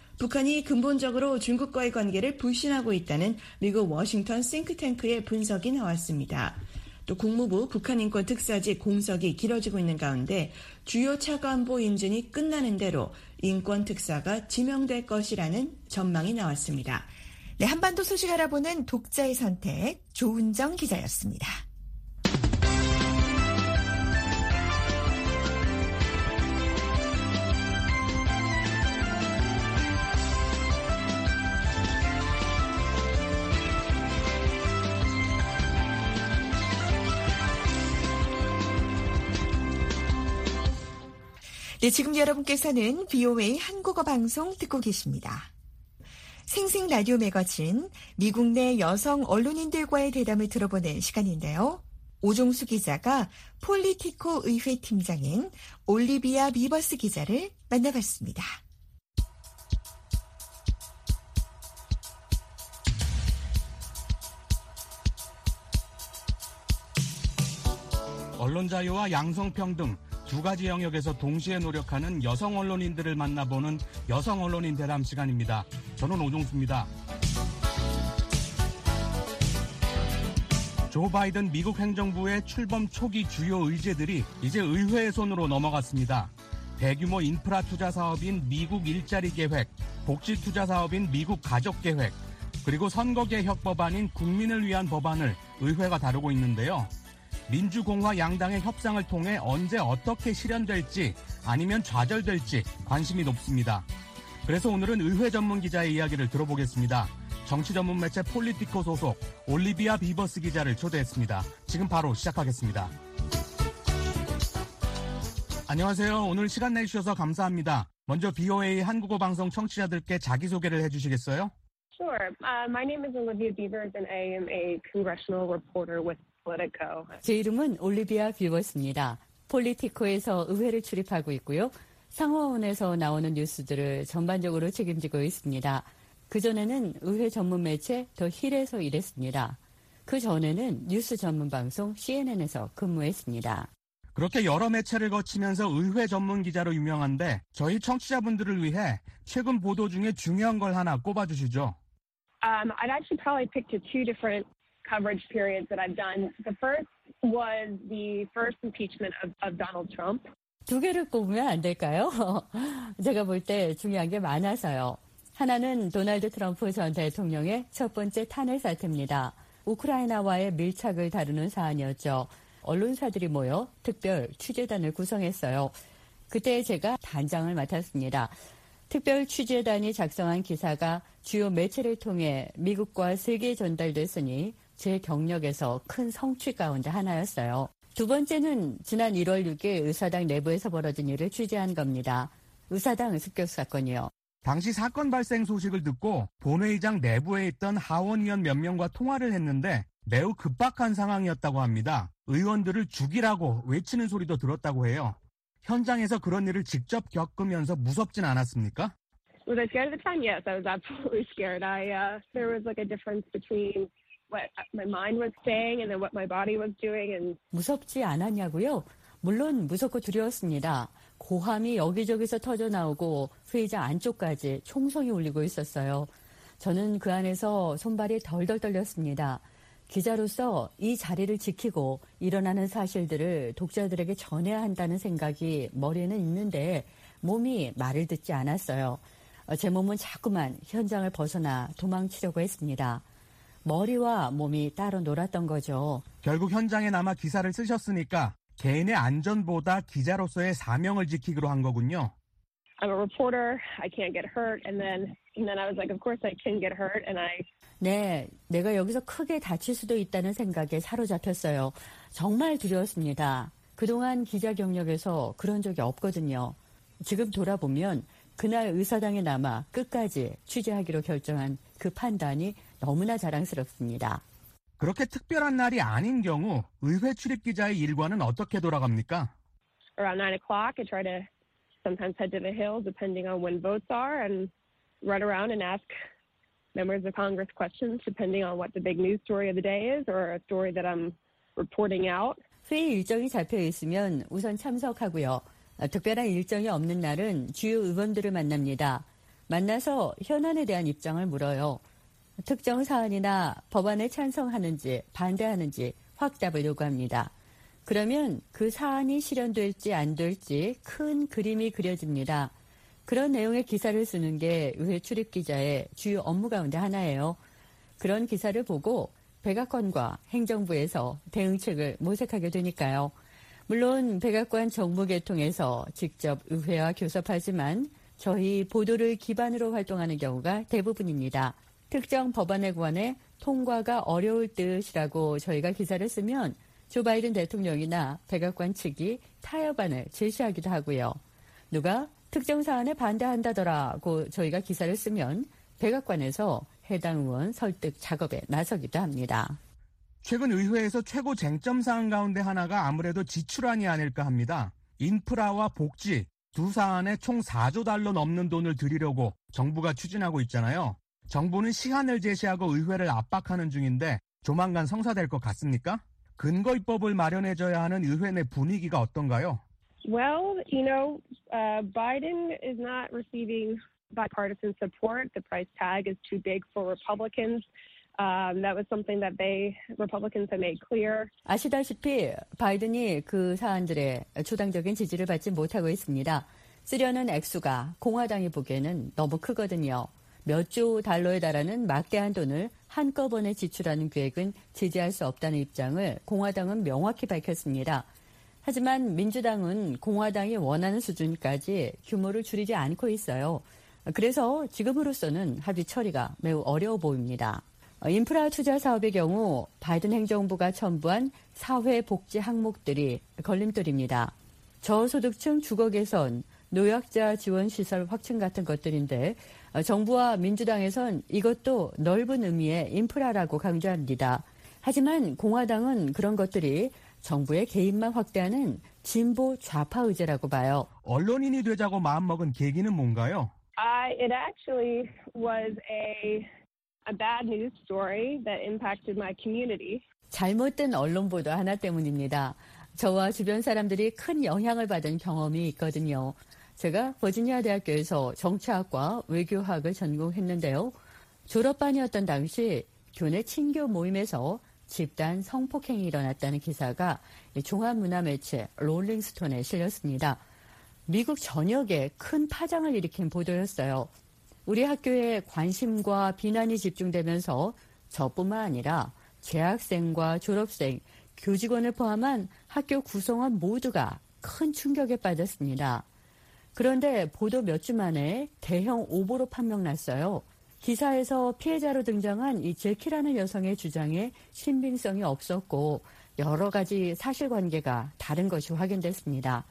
북한이 근본적으로 중국과의 관계를 불신하고 있다는 미국 워싱턴 싱크탱크의 분석이 나왔습니다. 또 국무부 북한인권특사직 공석이 길어지고 있는 가운데 주요 차관보 인준이 끝나는 대로 인권특사가 지명될 것이라는 전망이 나왔습니다. 네, 한반도 소식 알아보는 독자의 선택 조은정 기자였습니다. 네, 지금 여러분께서는 브이오에이 한국어 방송 듣고 계십니다. 생생 라디오 매거진 미국 내 여성 언론인들과의 대담을 들어보는 시간인데요. 오종수 기자가 폴리티코 의회 팀장인 올리비아 비버스 기자를 만나봤습니다. 언론 자유와 양성평등 두 가지 영역에서 동시에 노력하는 여성 언론인들을 만나보는 여성 언론인 대담 시간입니다. 저는 오종수입니다. 조 바이든 미국 행정부의 출범 초기 주요 의제들이 이제 의회의 손으로 넘어갔습니다. 대규모 인프라 투자 사업인 미국 일자리 계획, 복지 투자 사업인 미국 가족계획, 그리고 선거개혁 법안인 국민을 위한 법안을 의회가 다루고 있는데요. 민주공화 양당의 협상을 통해 언제 어떻게 실현될지 아니면 좌절될지 관심이 높습니다. 그래서 오늘은 의회 전문 기자의 이야기를 들어보겠습니다. 정치 전문 매체 폴리티코 소속 올리비아 비버스 기자를 초대했습니다. 지금 바로 시작하겠습니다. 안녕하세요. 오늘 시간 내주셔서 감사합니다. 먼저 비오에이 한국어 방송 청취자들께 자기소개를 해주시겠어요? Sure. Uh, my name is Olivia Beavers and I am a congressional reporter with Politico. 제 이름은 올리비아 비버스입니다. 폴리티코에서 의회를 출입하고 있고요. 상하원에서 나오는 뉴스들을 전반적으로 책임지고 있습니다. 그전에는 의회 전문 매체 더 힐에서 일했습니다. 그 전에는 뉴스 전문 방송 씨엔엔에서 근무했습니다. 그렇게 여러 매체를 거치면서 의회 전문 기자로 유명한데 저희 청취자분들을 위해 최근 보도 중에 중요한 걸 하나 꼽아주시죠. Um, I'd actually probably pick to two different coverage periods that I've done. The first was the first impeachment of, of Donald Trump. 두 개를 꼽으면 안 될까요? 제가 볼 때 중요한 게 많아서요. 하나는 도널드 트럼프 전 대통령의 첫 번째 탄핵 사태입니다. 우크라이나와의 밀착을 다루는 사안이었죠. 언론사들이 모여 특별 취재단을 구성했어요. 그때 제가 단장을 맡았습니다. 특별 취재단이 작성한 기사가 주요 매체를 통해 미국과 세계에 전달됐으니 제 경력에서 큰 성취 가운데 하나였어요. 두 번째는 지난 일월 육일 의사당 내부에서 벌어진 일을 취재한 겁니다. 의사당 습격 사건이요. 당시 사건 발생 소식을 듣고 본회의장 내부에 있던 하원 의원 몇 명과 통화를 했는데 매우 급박한 상황이었다고 합니다. 의원들을 죽이라고 외치는 소리도 들었다고 해요. 현장에서 그런 일을 직접 겪으면서 무섭진 않았습니까? Was I scared at the time? Yes, I was absolutely scared. I uh, there was like a difference between what my mind was saying and then what my body was doing. And 무섭지 않았냐고요? 물론 무섭고 두려웠습니다. 고함이 여기저기서 터져 나오고 회의장 안쪽까지 총성이 울리고 있었어요. 저는 그 안에서 손발이 덜덜 떨렸습니다. 기자로서 이 자리를 지키고 일어나는 사실들을 독자들에게 전해야 한다는 생각이 머리에는 있는데 몸이 말을 듣지 않았어요. 제 몸은 자꾸만 현장을 벗어나 도망치려고 했습니다. 머리와 몸이 따로 놀았던 거죠. 결국 현장에 남아 기사를 쓰셨으니까 개인의 안전보다 기자로서의 사명을 지키기로 한 거군요. I'm a reporter. I can't get hurt. And then, and then I was like, of course I can get hurt. And I 네, 내가 여기서 크게 다칠 수도 있다는 생각에 사로잡혔어요. 정말 두려웠습니다. 그동안 기자 경력에서 그런 적이 없거든요. 지금 돌아보면 그날 의사당에 남아 끝까지 취재하기로 결정한 그 판단이 너무나 자랑스럽습니다. 그렇게 특별한 날이 아닌 경우 의회 출입 기자의 일과는 어떻게 돌아갑니까? Around nine o'clock, I try to sometimes head to the Hill depending on when votes are and run around and ask members of Congress questions depending on what the big news story of the day is or a story that I'm reporting out. 회의 일정이 잡혀 있으면 우선 참석하고요. 특별한 일정이 없는 날은 주요 의원들을 만납니다. 만나서 현안에 대한 입장을 물어요. 특정 사안이나 법안에 찬성하는지 반대하는지 확답을 요구합니다. 그러면 그 사안이 실현될지 안 될지 큰 그림이 그려집니다. 그런 내용의 기사를 쓰는 게 의회 출입 기자의 주요 업무 가운데 하나예요. 그런 기사를 보고 백악관과 행정부에서 대응책을 모색하게 되니까요. 물론 백악관 정무계통에서 직접 의회와 교섭하지만 저희 보도를 기반으로 활동하는 경우가 대부분입니다. 특정 법안에 관해 통과가 어려울 듯이라고 저희가 기사를 쓰면 조 바이든 대통령이나 백악관 측이 타협안을 제시하기도 하고요. 누가 특정 사안에 반대한다더라고 저희가 기사를 쓰면 백악관에서 해당 의원 설득 작업에 나서기도 합니다. 최근 의회에서 최고 쟁점 사안 가운데 하나가 아무래도 지출안이 아닐까 합니다. 인프라와 복지 두 사안에 총 사조 달러 넘는 돈을 들이려고 정부가 추진하고 있잖아요. 정부는 시한을 제시하고 의회를 압박하는 중인데 조만간 성사될 것 같습니까? 근거 입법을 마련해줘야 하는 의회 내 분위기가 어떤가요? Well, you know, uh, Biden is not receiving bipartisan support. The price tag is too big for Republicans. Um, that was something that they, Republicans have made clear. 아시다시피 바이든이 그 사안들의 초당적인 지지를 받지 못하고 있습니다. 쓰려는 액수가 공화당이 보기에는 너무 크거든요. 몇 조 달러에 달하는 막대한 돈을 한꺼번에 지출하는 계획은 지지할 수 없다는 입장을 공화당은 명확히 밝혔습니다. 하지만 민주당은 공화당이 원하는 수준까지 규모를 줄이지 않고 있어요. 그래서 지금으로서는 합의 처리가 매우 어려워 보입니다. 인프라 투자 사업의 경우 바이든 행정부가 첨부한 사회복지 항목들이 걸림돌입니다. 저소득층 주거 개선, 노약자 지원 시설 확충 같은 것들인데 정부와 민주당에선 이것도 넓은 의미의 인프라라고 강조합니다. 하지만 공화당은 그런 것들이 정부의 개입만 확대하는 진보 좌파 의제라고 봐요. 언론인이 되자고 마음먹은 계기는 뭔가요? I, it actually was a, a bad news story that impacted my community. 잘못된 언론 보도 하나 때문입니다. 저와 주변 사람들이 큰 영향을 받은 경험이 있거든요. 제가 버지니아 대학교에서 정치학과 외교학을 전공했는데요. 졸업반이었던 당시 교내 친교 모임에서 집단 성폭행이 일어났다는 기사가 종합문화매체 롤링스톤에 실렸습니다. 미국 전역에 큰 파장을 일으킨 보도였어요. 우리 학교에 관심과 비난이 집중되면서 저뿐만 아니라 재학생과 졸업생, 교직원을 포함한 학교 구성원 모두가 큰 충격에 빠졌습니다. 그런데 보도 몇 주 만에 대형 오보로 판명났어요. 기사에서 피해자로 등장한 이 제키라는 여성의 주장에 신빙성이 없었고 여러 가지 사실관계가 다른 것이 확인됐습니다.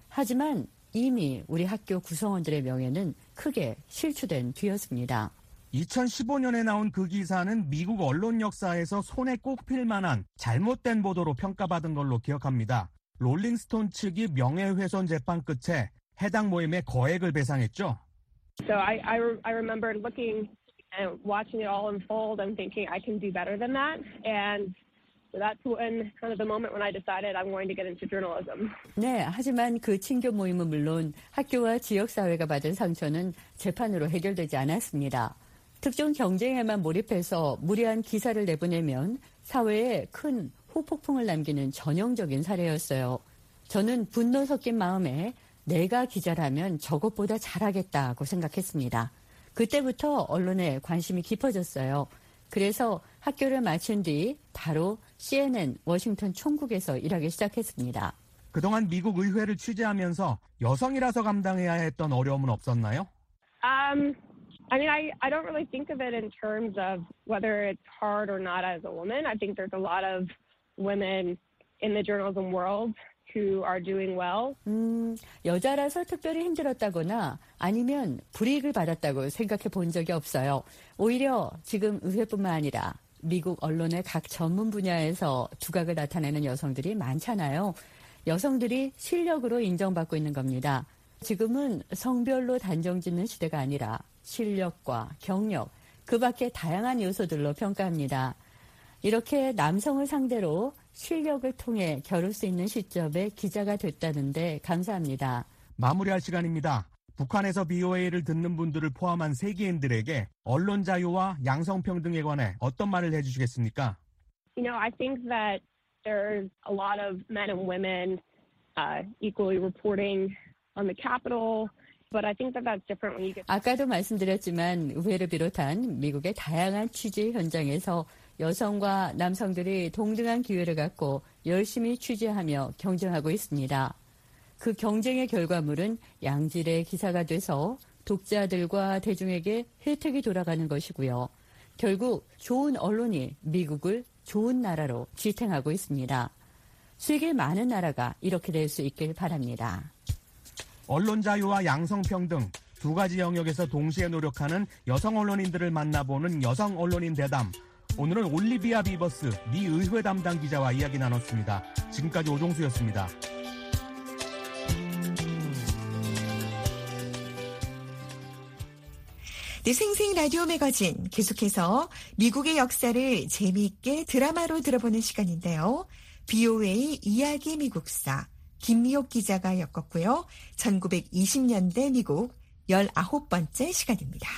하지만 이미 우리 학교 구성원들의 명예는 크게 실추된 뒤였습니다. 이천십오 년에 나온 그 기사는 미국 언론 역사에서 손에 꼽힐 만한 잘못된 보도로 평가받은 걸로 기억합니다. 롤링스톤 측이 명예훼손 재판 끝에 해당 모임에 거액을 배상했죠. So I, I, I remember looking and watching it all unfold and thinking I can do better than that. And so that's when kind of the moment when I decided I'm going to get into journalism. 네, 하지만 그 친교 모임은 물론 학교와 지역사회가 받은 상처는 재판으로 해결되지 않았습니다. 특정 경쟁에만 몰입해서 무리한 기사를 내보내면 사회에 큰 후폭풍을 남기는 전형적인 사례였어요. 저는 분노 섞인 마음에 내가 기자라면 저것보다 잘하겠다고 생각했습니다. 그때부터 언론에 관심이 깊어졌어요. 그래서 학교를 마친 뒤 바로 씨엔엔 워싱턴 총국에서 일하기 시작했습니다. 그동안 미국 의회를 취재하면서 여성이라서 감당해야 했던 어려움은 없었나요? Um, I mean, I, I don't really think of it in terms of whether it's hard or not as a woman. I think there's a lot of women in the journalism world who are doing well. 음, 여자라서 특별히 힘들었다거나 아니면 불이익을 받았다고 생각해 본 적이 없어요. 오히려 지금 의회뿐만 아니라 미국 언론의 각 전문 분야에서 두각을 나타내는 여성들이 많잖아요. 여성들이 실력으로 인정받고 있는 겁니다. 지금은 성별로 단정짓는 시대가 아니라 실력과 경력, 그 밖에 다양한 요소들로 평가합니다. 이렇게 남성을 상대로 실력을 통해 겨룰 수 있는 시점에 기자가 됐다는데 감사합니다. 마무리할 시간입니다. 북한에서 비오에이를 듣는 분들을 포함한 세계인들에게 언론 자유와 양성평등에 관해 어떤 말을 해주시겠습니까? You know, I think that there's a lot of men and women uh, equally reporting on the Capitol. But I think that that's different when you get. 아까도 말씀드렸지만 의회를 비롯한 미국의 다양한 취재 현장에서 여성과 남성들이 동등한 기회를 갖고 열심히 취재하며 경쟁하고 있습니다. 그 경쟁의 결과물은 양질의 기사가 돼서 독자들과 대중에게 혜택이 돌아가는 것이고요. 결국 좋은 언론이 미국을 좋은 나라로 지탱하고 있습니다. 세계 많은 나라가 이렇게 될 수 있길 바랍니다. 언론 자유와 양성평등 두 가지 영역에서 동시에 노력하는 여성 언론인들을 만나보는 여성 언론인 대담. 오늘은 올리비아 비버스 미 의회 담당 기자와 이야기 나눴습니다. 지금까지 오종수였습니다. 네, 생생 라디오 매거진 계속해서 미국의 역사를 재미있게 드라마로 들어보는 시간인데요. 비오에이 이야기 미국사 김미옥 기자가 엮었고요. 천구백이십 년대 미국 열아홉 번째 시간입니다.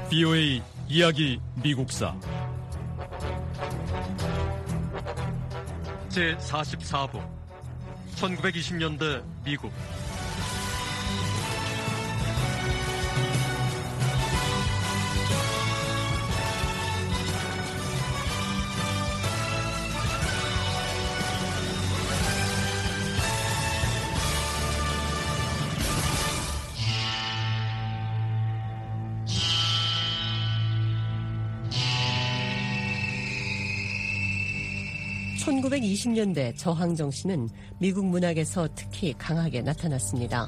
브이오에이 이야기 미국사 제사십사 부 천구백이십 년대 미국. 천구백이십 년대 저항 정신은 미국 문학에서 특히 강하게 나타났습니다.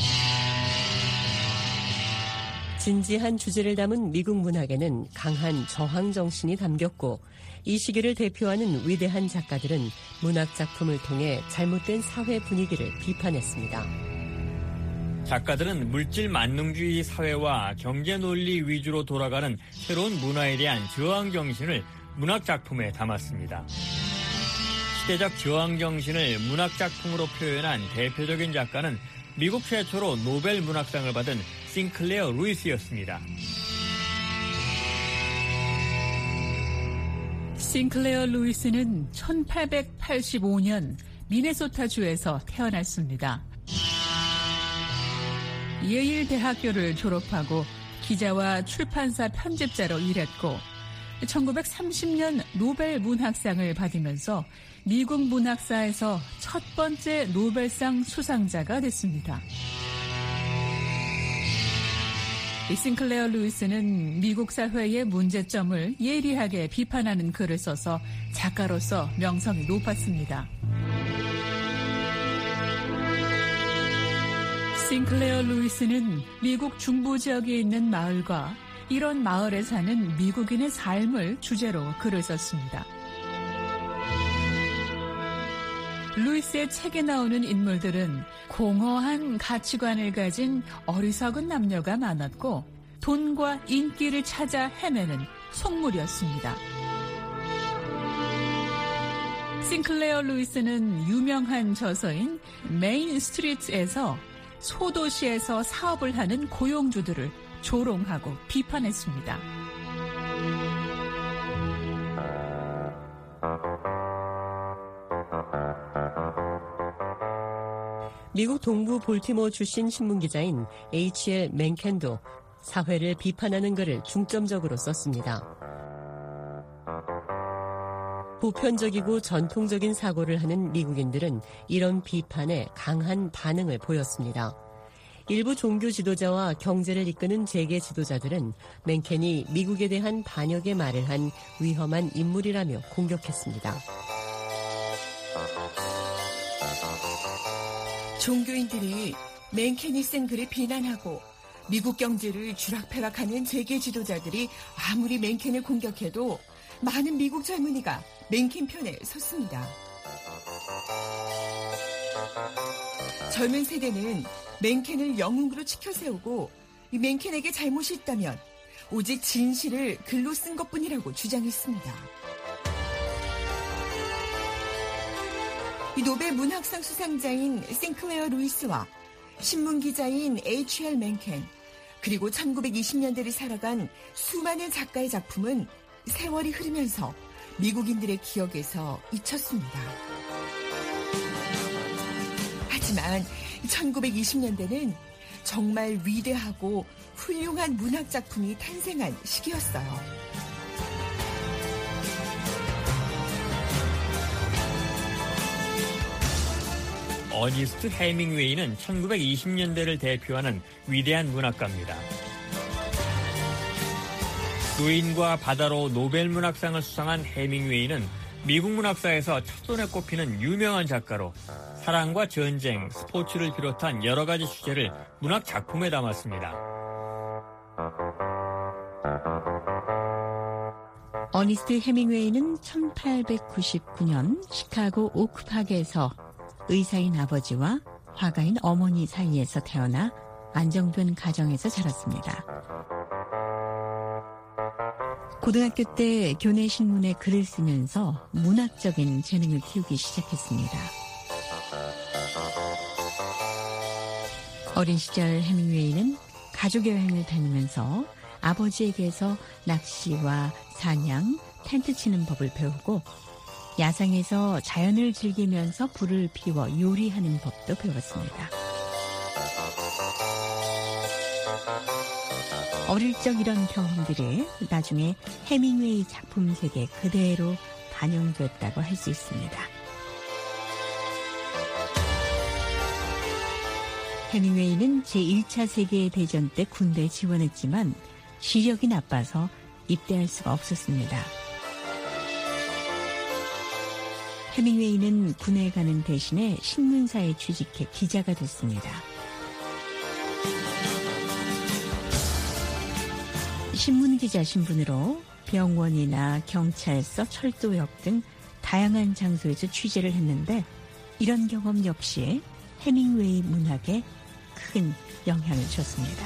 진지한 주제를 담은 미국 문학에는 강한 저항 정신이 담겼고, 이 시기를 대표하는 위대한 작가들은 문학 작품을 통해 잘못된 사회 분위기를 비판했습니다. 작가들은 물질 만능주의 사회와 경제 논리 위주로 돌아가는 새로운 문화에 대한 저항 정신을 문학 작품에 담았습니다. 시대적 저항 정신을 문학 작품으로 표현한 대표적인 작가는 미국 최초로 노벨 문학상을 받은 싱클레어 루이스였습니다. 싱클레어 루이스는 천팔백팔십오 년 미네소타주에서 태어났습니다. 예일 대학교를 졸업하고 기자와 출판사 편집자로 일했고, 천구백삼십 년 노벨 문학상을 받으면서 미국 문학사에서 첫 번째 노벨상 수상자가 됐습니다. 싱클레어 루이스는 미국 사회의 문제점을 예리하게 비판하는 글을 써서 작가로서 명성이 높았습니다. 싱클레어 루이스는 미국 중부 지역에 있는 마을과 이런 마을에 사는 미국인의 삶을 주제로 글을 썼습니다. 루이스의 책에 나오는 인물들은 공허한 가치관을 가진 어리석은 남녀가 많았고, 돈과 인기를 찾아 헤매는 속물이었습니다. 싱클레어 루이스는 유명한 저서인 메인 스트리트에서 소도시에서 사업을 하는 고용주들을 조롱하고 비판했습니다. 미국 동부 볼티모어 출신 신문기자인 에이치엘 맨켄도 사회를 비판하는 글을 중점적으로 썼습니다. 보편적이고 전통적인 사고를 하는 미국인들은 이런 비판에 강한 반응을 보였습니다. 일부 종교 지도자와 경제를 이끄는 재계 지도자들은 맨켄이 미국에 대한 반역의 말을 한 위험한 인물이라며 공격했습니다. 종교인들이 맨켄이 쓴 글을 비난하고 미국 경제를 쥐락펴락하는 재계 지도자들이 아무리 맨켄을 공격해도 많은 미국 젊은이가 맨켄 편에 섰습니다. 젊은 세대는 맨켄을 영웅으로 치켜세우고 이 맨켄에게 잘못이 있다면 오직 진실을 글로 쓴 것뿐이라고 주장했습니다. 이 노벨 문학상 수상자인 싱클레어 루이스와 신문기자인 에이치엘 맨켄, 그리고 천구백이십 년대를 살아간 수많은 작가의 작품은 세월이 흐르면서 미국인들의 기억에서 잊혔습니다. 하지만 천구백이십 년대는 정말 위대하고 훌륭한 문학 작품이 탄생한 시기였어요. 어니스트 헤밍웨이는 천구백이십 년대를 대표하는 위대한 문학가입니다. 노인과 바다로 노벨 문학상을 수상한 헤밍웨이는 미국 문학사에서 첫손에 꼽히는 유명한 작가로 사랑과 전쟁, 스포츠를 비롯한 여러 가지 주제를 문학 작품에 담았습니다. 어니스트 헤밍웨이는 천팔백구십구 년 시카고 오크파크에서 의사인 아버지와 화가인 어머니 사이에서 태어나 안정된 가정에서 자랐습니다. 고등학교 때 교내 신문에 글을 쓰면서 문학적인 재능을 키우기 시작했습니다. 어린 시절 헤밍웨이는 가족 여행을 다니면서 아버지에게서 낚시와 사냥, 텐트 치는 법을 배우고 야상에서 자연을 즐기면서 불을 피워 요리하는 법도 배웠습니다. 어릴 적 이런 경험들이 나중에 해밍웨이 작품 세계에 그대로 반영됐다고 할 수 있습니다. 해밍웨이는 제일 차 세계대전 때 군대에 지원했지만 시력이 나빠서 입대할 수가 없었습니다. 해밍웨이는 군에 가는 대신에 신문사에 취직해 기자가 됐습니다. 신문기자 신분으로 병원이나 경찰서, 철도역 등 다양한 장소에서 취재를 했는데 이런 경험 역시 해밍웨이 문학에 큰 영향을 줬습니다.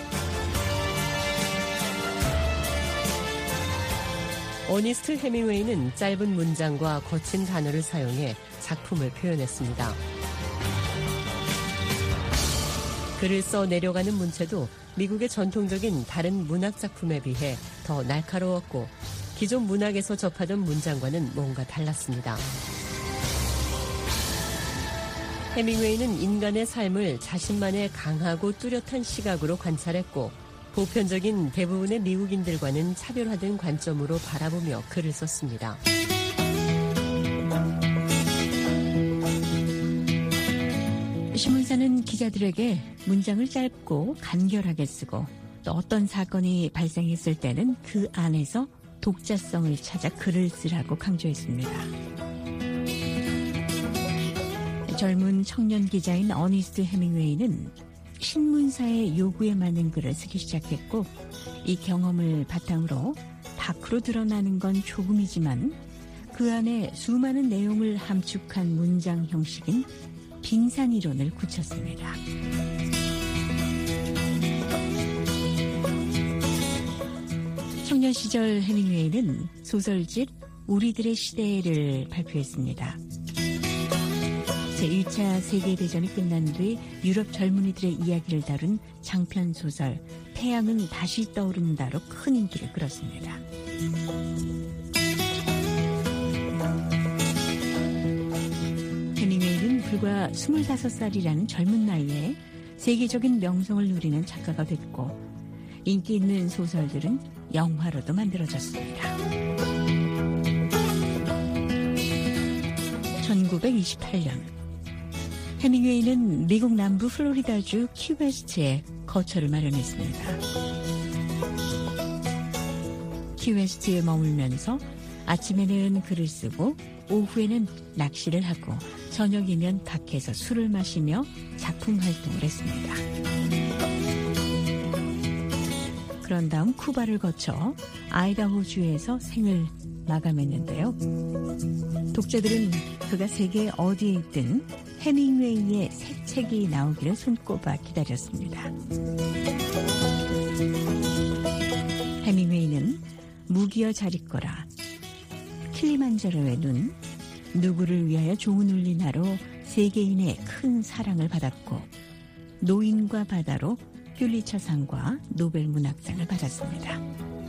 어니스트 해밍웨이는 짧은 문장과 거친 단어를 사용해 작품을 표현했습니다. 글을 써 내려가는 문체도 미국의 전통적인 다른 문학 작품에 비해 더 날카로웠고 기존 문학에서 접하던 문장과는 뭔가 달랐습니다. 해밍웨이는 인간의 삶을 자신만의 강하고 뚜렷한 시각으로 관찰했고 보편적인 대부분의 미국인들과는 차별화된 관점으로 바라보며 글을 썼습니다. 신문사는 기자들에게 문장을 짧고 간결하게 쓰고 또 어떤 사건이 발생했을 때는 그 안에서 독자성을 찾아 글을 쓰라고 강조했습니다. 젊은 청년 기자인 어니스트 해밍웨이는 신문사의 요구에 맞는 글을 쓰기 시작했고 이 경험을 바탕으로 밖으로 드러나는 건 조금이지만 그 안에 수많은 내용을 함축한 문장 형식인 빙산이론을 굳혔습니다. 청년 시절 해밍웨이는 소설집 우리들의 시대를 발표했습니다. 제일 차 세계대전이 끝난 뒤 유럽 젊은이들의 이야기를 다룬 장편소설 태양은 다시 떠오른다로 큰 인기를 끌었습니다. 해밍웨이는 불과 스물다섯 살이라는 젊은 나이에 세계적인 명성을 누리는 작가가 됐고 인기 있는 소설들은 영화로도 만들어졌습니다. 천구백이십팔 년 해밍웨이는 미국 남부 플로리다주 키웨스트에 거처를 마련했습니다. 키웨스트에 머물면서 아침에는 글을 쓰고 오후에는 낚시를 하고 저녁이면 밖에서 술을 마시며 작품 활동을 했습니다. 그런 다음 쿠바를 거쳐 아이다호주에서 생을 마감했는데요. 독자들은 그가 세계 어디에 있든 해밍웨이의 새 책이 나오기를 손꼽아 기다렸습니다. 해밍웨이는 무기여 잘 있거라, 킬리만자로의 눈, 누구를 위하여 좋은 울리나로 세계인의 큰 사랑을 받았고 노인과 바다로 퓰리처상과 노벨 문학상을 받았습니다.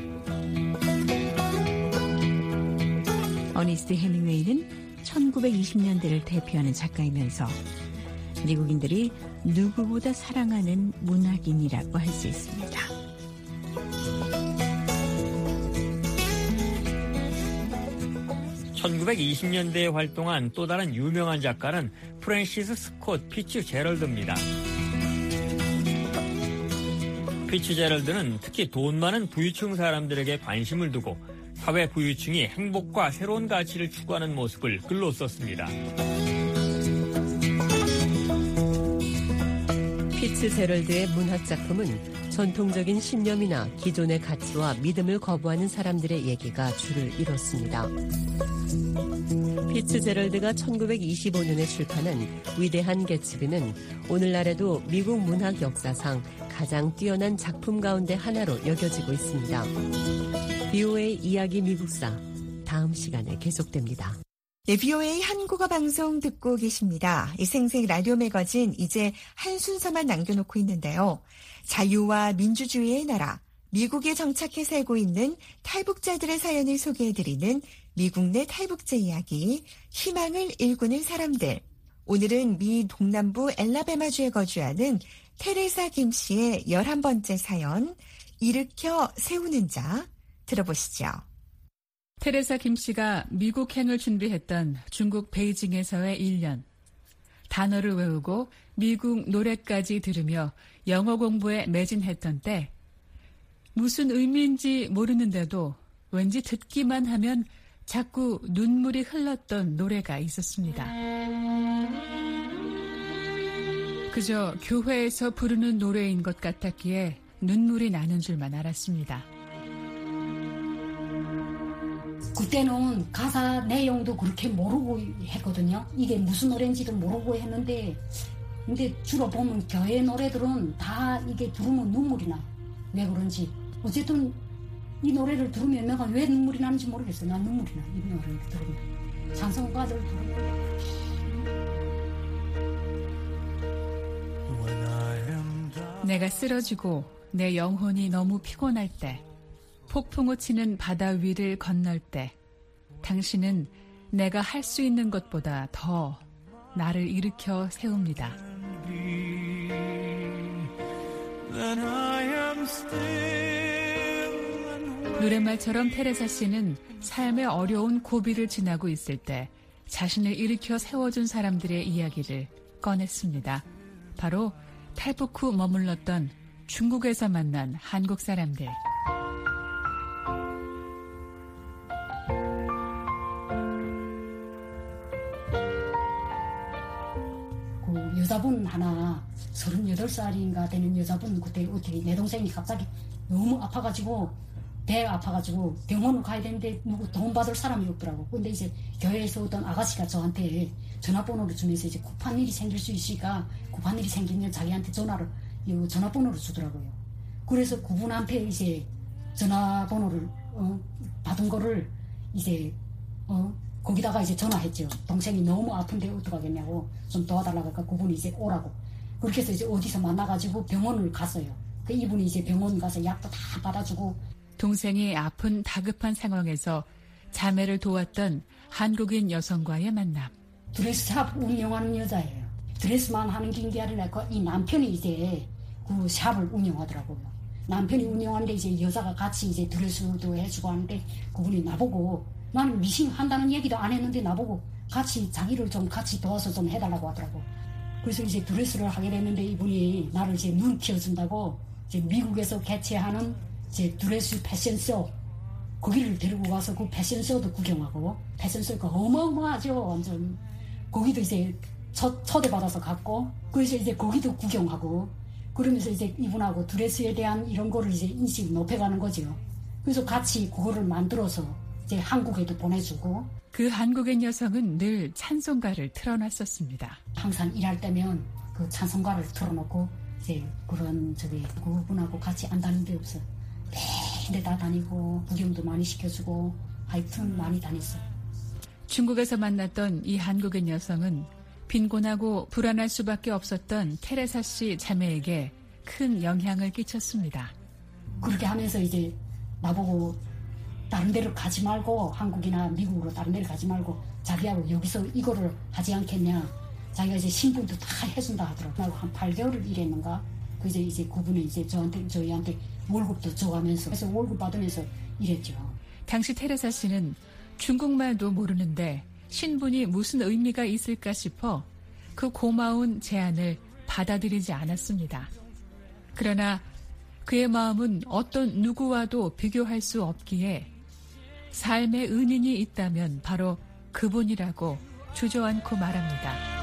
어니스트 해밍웨이는 천구백이십 년대를 대표하는 작가이면서 미국인들이 누구보다 사랑하는 문학인이라고 할 수 있습니다. 천구백이십 년대에 활동한 또 다른 유명한 작가는 프랜시스 스콧 피츠제럴드입니다. 피츠제럴드는 특히 돈 많은 부유층 사람들에게 관심을 두고 사회 부유층이 행복과 새로운 가치를 추구하는 모습을 글로 썼습니다. 피츠제럴드의 문학 작품은 전통적인 신념이나 기존의 가치와 믿음을 거부하는 사람들의 얘기가 주를 이뤘습니다. 피츠제럴드가 천구백이십오 년에 출판한 위대한 개츠비는 오늘날에도 미국 문학 역사상 가장 뛰어난 작품 가운데 하나로 여겨지고 있습니다. 비오에이 이야기 미국사, 다음 시간에 계속됩니다. 네, 비오에이 한국어 방송 듣고 계십니다. 이 생생 라디오 매거진 이제 한 순서만 남겨놓고 있는데요. 자유와 민주주의의 나라, 미국에 정착해 살고 있는 탈북자들의 사연을 소개해드리는 미국 내 탈북자 이야기, 희망을 일구는 사람들. 오늘은 미 동남부 엘라베마주에 거주하는 테레사 김 씨의 열한 번째 사연, 일으켜 세우는 자, 들어보시죠. 테레사 김 씨가 미국행을 준비했던 중국 베이징에서의 일 년. 단어를 외우고 미국 노래까지 들으며 영어 공부에 매진했던 때, 무슨 의미인지 모르는데도 왠지 듣기만 하면 자꾸 눈물이 흘렀던 노래가 있었습니다. 그저 교회에서 부르는 노래인 것 같았기에 눈물이 나는 줄만 알았습니다. 그때는 가사 내용도 그렇게 모르고 했거든요. 이게 무슨 노래인지도 모르고 했는데, 근데 주로 보면 교회 노래들은 다 이게 들으면 눈물이 나요. 왜 그런지. 어쨌든 이 노래를 들으면 내가 왜 눈물이 나는지 모르겠어요. 난 눈물이 나. 이 노래를 들으면. 찬송가들 들으면. 내가 쓰러지고 내 영혼이 너무 피곤할 때, 폭풍우 치는 바다 위를 건널 때, 당신은 내가 할 수 있는 것보다 더 나를 일으켜 세웁니다. 노랫말처럼 테레사 씨는 삶의 어려운 고비를 지나고 있을 때 자신을 일으켜 세워준 사람들의 이야기를 꺼냈습니다. 바로 탈북 후 머물렀던 중국에서 만난 한국 사람들. 그 여자분 하나 서른여덟 살인가 되는 여자분, 그때 어떻게 내 동생이 갑자기 너무 아파가지고 배가 아파가지고 병원을 가야 되는데 누구 돈 받을 사람이 없더라고. 근데 이제 교회에서 어떤 아가씨가 저한테 전화번호를 주면서 이제 급한 일이 생길 수 있으니까 급한 일이 생기면 자기한테 전화를 이 전화번호를 주더라고요. 그래서 그분한테 이제 전화번호를 어, 받은 거를 이제 어, 거기다가 이제 전화했죠. 동생이 너무 아픈데 어떡하겠냐고 좀 도와달라고 하니까 그분이 이제 오라고. 그렇게 해서 이제 어디서 만나가지고 병원을 갔어요. 그 이분이 이제 병원 가서 약도 다 받아주고. 동생이 아픈 다급한 상황에서 자매를 도왔던 한국인 여성과의 만남. 드레스샵 운영하는 여자예요. 드레스만 하는 게 아니라 이 남편이 이제 그 샵을 운영하더라고요. 남편이 운영하는데 이제 여자가 같이 이제 드레스도 해주고 하는데 그분이 나보고, 나는 미싱 한다는 얘기도 안 했는데 나보고 같이 자기를 좀 같이 도와서 좀 해달라고 하더라고. 그래서 이제 드레스를 하게 됐는데 이분이 나를 이제 눈 띄워준다고 이제 미국에서 개최하는 이제 드레스 패션쇼, 거기를 데리고 가서 그 패션쇼도 구경하고, 패션쇼가 어마어마하죠, 완전. 거기도 이제 초, 초대받아서 갔고, 그래서 이제 거기도 구경하고, 그러면서 이제 이분하고 드레스에 대한 이런 거를 이제 인식을 높여가는 거죠. 그래서 같이 그거를 만들어서 이제 한국에도 보내주고. 그 한국인 여성은 늘 찬송가를 틀어놨었습니다. 항상 일할 때면 그 찬송가를 틀어놓고, 이제 그런 저기 그분하고 같이 안 다니는 데 없어요. 매일 다 다니고 구경도 많이 시켜주고 하여튼 많이 다녔어요. 중국에서 만났던 이 한국인 여성은 빈곤하고 불안할 수밖에 없었던 테레사 씨 자매에게 큰 영향을 끼쳤습니다. 그렇게 하면서 이제 나보고 다른 데로 가지 말고, 한국이나 미국으로 다른 데로 가지 말고 자기하고 여기서 이거를 하지 않겠냐. 자기가 이제 신분도 다 해준다 하더라고요. 한 팔 개월을 일했는가. 그래서 이제 그분이 이제 저한테, 저희한테 월급도 줘가면서, 그래서 월급 받으면서 일했죠. 당시 테레사 씨는 중국말도 모르는데 신분이 무슨 의미가 있을까 싶어 그 고마운 제안을 받아들이지 않았습니다. 그러나 그의 마음은 어떤 누구와도 비교할 수 없기에 삶의 은인이 있다면 바로 그분이라고 주저앉고 말합니다.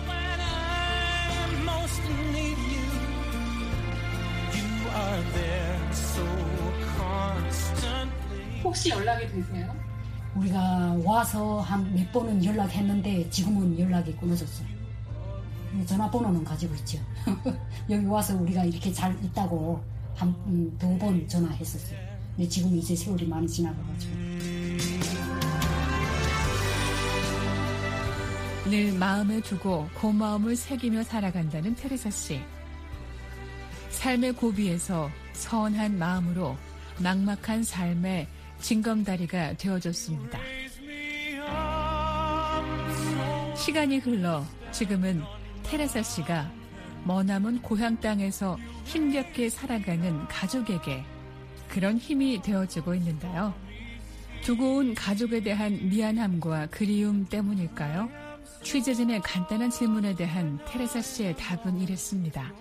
혹시 연락이 되세요? 우리가 와서 한 몇 번은 연락했는데 지금은 연락이 끊어졌어요. 전화번호는 가지고 있죠. 여기 와서 우리가 이렇게 잘 있다고 한 두 번 전화했었어요. 근데 지금 이제 세월이 많이 지나가가지고. 늘 마음에 두고 고마움을 새기며 살아간다는 테레사 씨. 삶의 고비에서 선한 마음으로 막막한 삶의 징검다리가 되어줬습니다. 시간이 흘러 지금은 테레사 씨가 머나먼 고향 땅에서 힘겹게 살아가는 가족에게 그런 힘이 되어주고 있는데요. 두고 온 가족에 대한 미안함과 그리움 때문일까요? 취재진의 간단한 질문에 대한 테레사 씨의 답은 이랬습니다.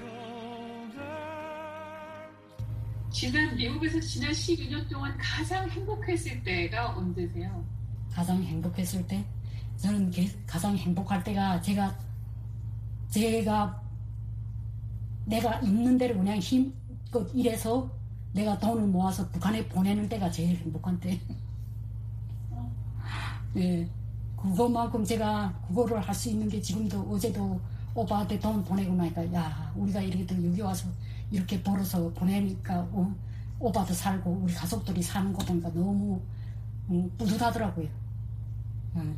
지난 미국에서 지난 십이 년 동안 가장 행복했을 때가 언제세요? 가장 행복했을 때? 저는 가장 행복할 때가 제가 제가 내가 있는 대로 그냥 힘껏 일해서 내가 돈을 모아서 북한에 보내는 때가 제일 행복한 때. 네, 그것만큼 제가 그거를 할 수 있는 게 지금도 어제도 오빠한테 돈 보내고 나니까 야 우리가 이렇게 여기 와서 이렇게 벌어서 보내니까 어, 오빠도 살고 우리 가족들이 사는 거 보니까 너무 음, 뿌듯하더라고요. 음.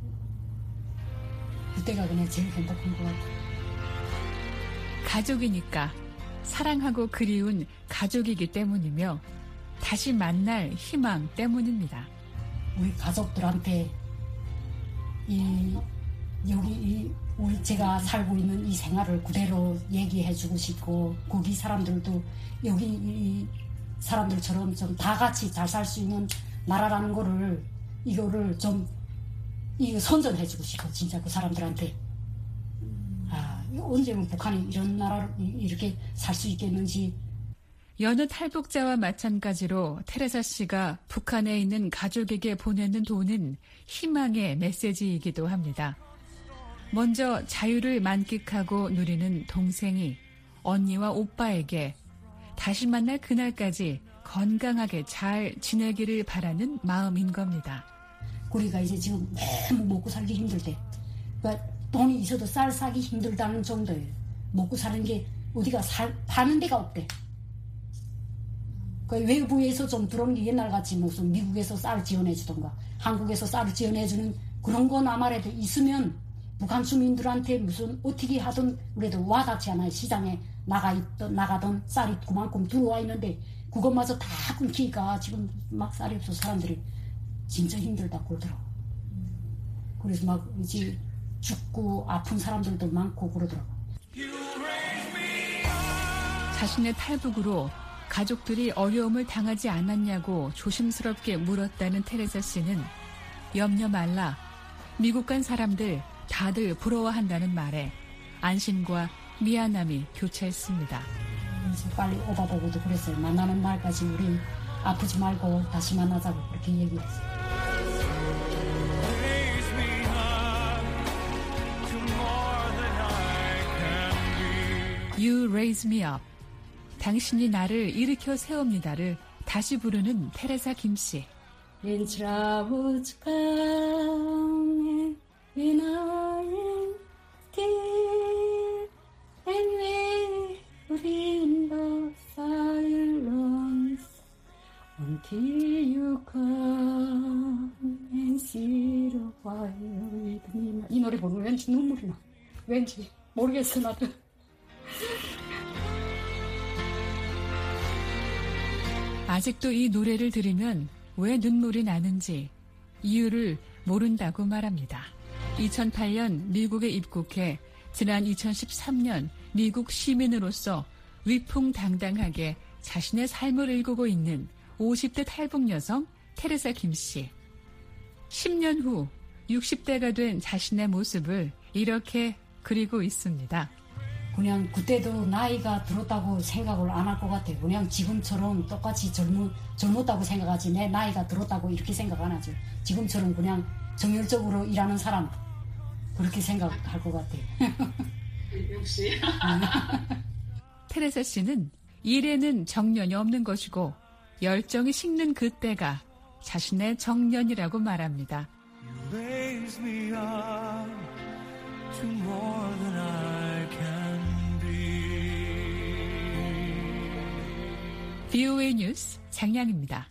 그때가 그냥 제일 행복한 것 같아요. 가족이니까 사랑하고 그리운 가족이기 때문이며 다시 만날 희망 때문입니다. 우리 가족들한테 이 여기 이 우리 제가 살고 있는 이 생활을 그대로 얘기해주고 싶고 거기 사람들도 여기 이 사람들처럼 좀 다 같이 잘 살 수 있는 나라라는 거를 이거를 좀 이거 선전해주고 싶어 진짜 그 사람들한테. 아 언제면 북한이 이런 나라로 이렇게 살 수 있겠는지. 여느 탈북자와 마찬가지로 테레사 씨가 북한에 있는 가족에게 보내는 돈은 희망의 메시지이기도 합니다. 먼저 자유를 만끽하고 누리는 동생이 언니와 오빠에게 다시 만날 그날까지 건강하게 잘 지내기를 바라는 마음인 겁니다. 우리가 이제 지금 너무 먹고 살기 힘들 때 그러니까 돈이 있어도 쌀 사기 힘들다는 정도예요. 먹고 사는 게 어디가 살, 파는 데가 없대. 그 외부에서 좀 들어온 게 옛날같이 무슨 미국에서 쌀 지원해주던가 한국에서 쌀을 지원해주는 그런 건 아무래도 있으면 북한 주민들한테 무슨 어떻게 하든 그래도 와닿지 않아요. 시장에 나가 있던 나가던 쌀이 그만큼 들어와 있는데 그것마저 다 끊기니까 지금 막 쌀이 없어서 사람들이 진짜 힘들다고 그러더라고. 그래서 막 이제 죽고 아픈 사람들도 많고 그러더라고. 자신의 탈북으로 가족들이 어려움을 당하지 않았냐고 조심스럽게 물었다는 테레사 씨는 염려 말라. 미국 간 사람들 다들 부러워한다는 말에 안심과 미안함이 교차했습니다. 빨리 오빠 보고도 그랬어요. 만나는 날까지 우리 아프지 말고 다시 만나자고 그렇게 얘기했어요. You raise me up. 당신이 나를 일으켜 세웁니다를 다시 부르는 테레사 김씨. 이 노래 보면 왠지 눈물이 나. 왠지 모르겠어 나도. 아직도 이 노래를 들으면 왜 눈물이 나는지 이유를 모른다고 말합니다. 이천팔 년 미국에 입국해 지난 이천십삼 년 미국 시민으로서 위풍당당하게 자신의 삶을 일구고 있는 오십 대 탈북 여성 테레사 김씨. 십 년 후 육십 대가 된 자신의 모습을 이렇게 그리고 있습니다. 그냥 그때도 나이가 들었다고 생각을 안 할 것 같아요. 그냥 지금처럼 똑같이 젊, 젊었다고 생각하지 내 나이가 들었다고 이렇게 생각 안 하죠. 지금처럼 그냥 정열적으로 일하는 사람 그렇게 생각할 것 같아요. 역시. 테레사 씨는 일에는 정년이 없는 것이고 열정이 식는 그때가 자신의 정년이라고 말합니다. You raise me up to more than I can be. 브이오에이 뉴스 장량입니다.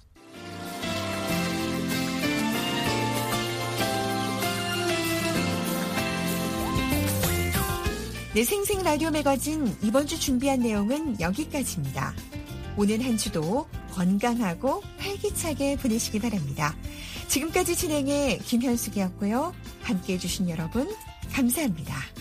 네, 생생 라디오 매거진 이번 주 준비한 내용은 여기까지입니다. 오늘 한 주도 건강하고 활기차게 보내시기 바랍니다. 지금까지 진행의 김현숙이었고요. 함께해 주신 여러분 감사합니다.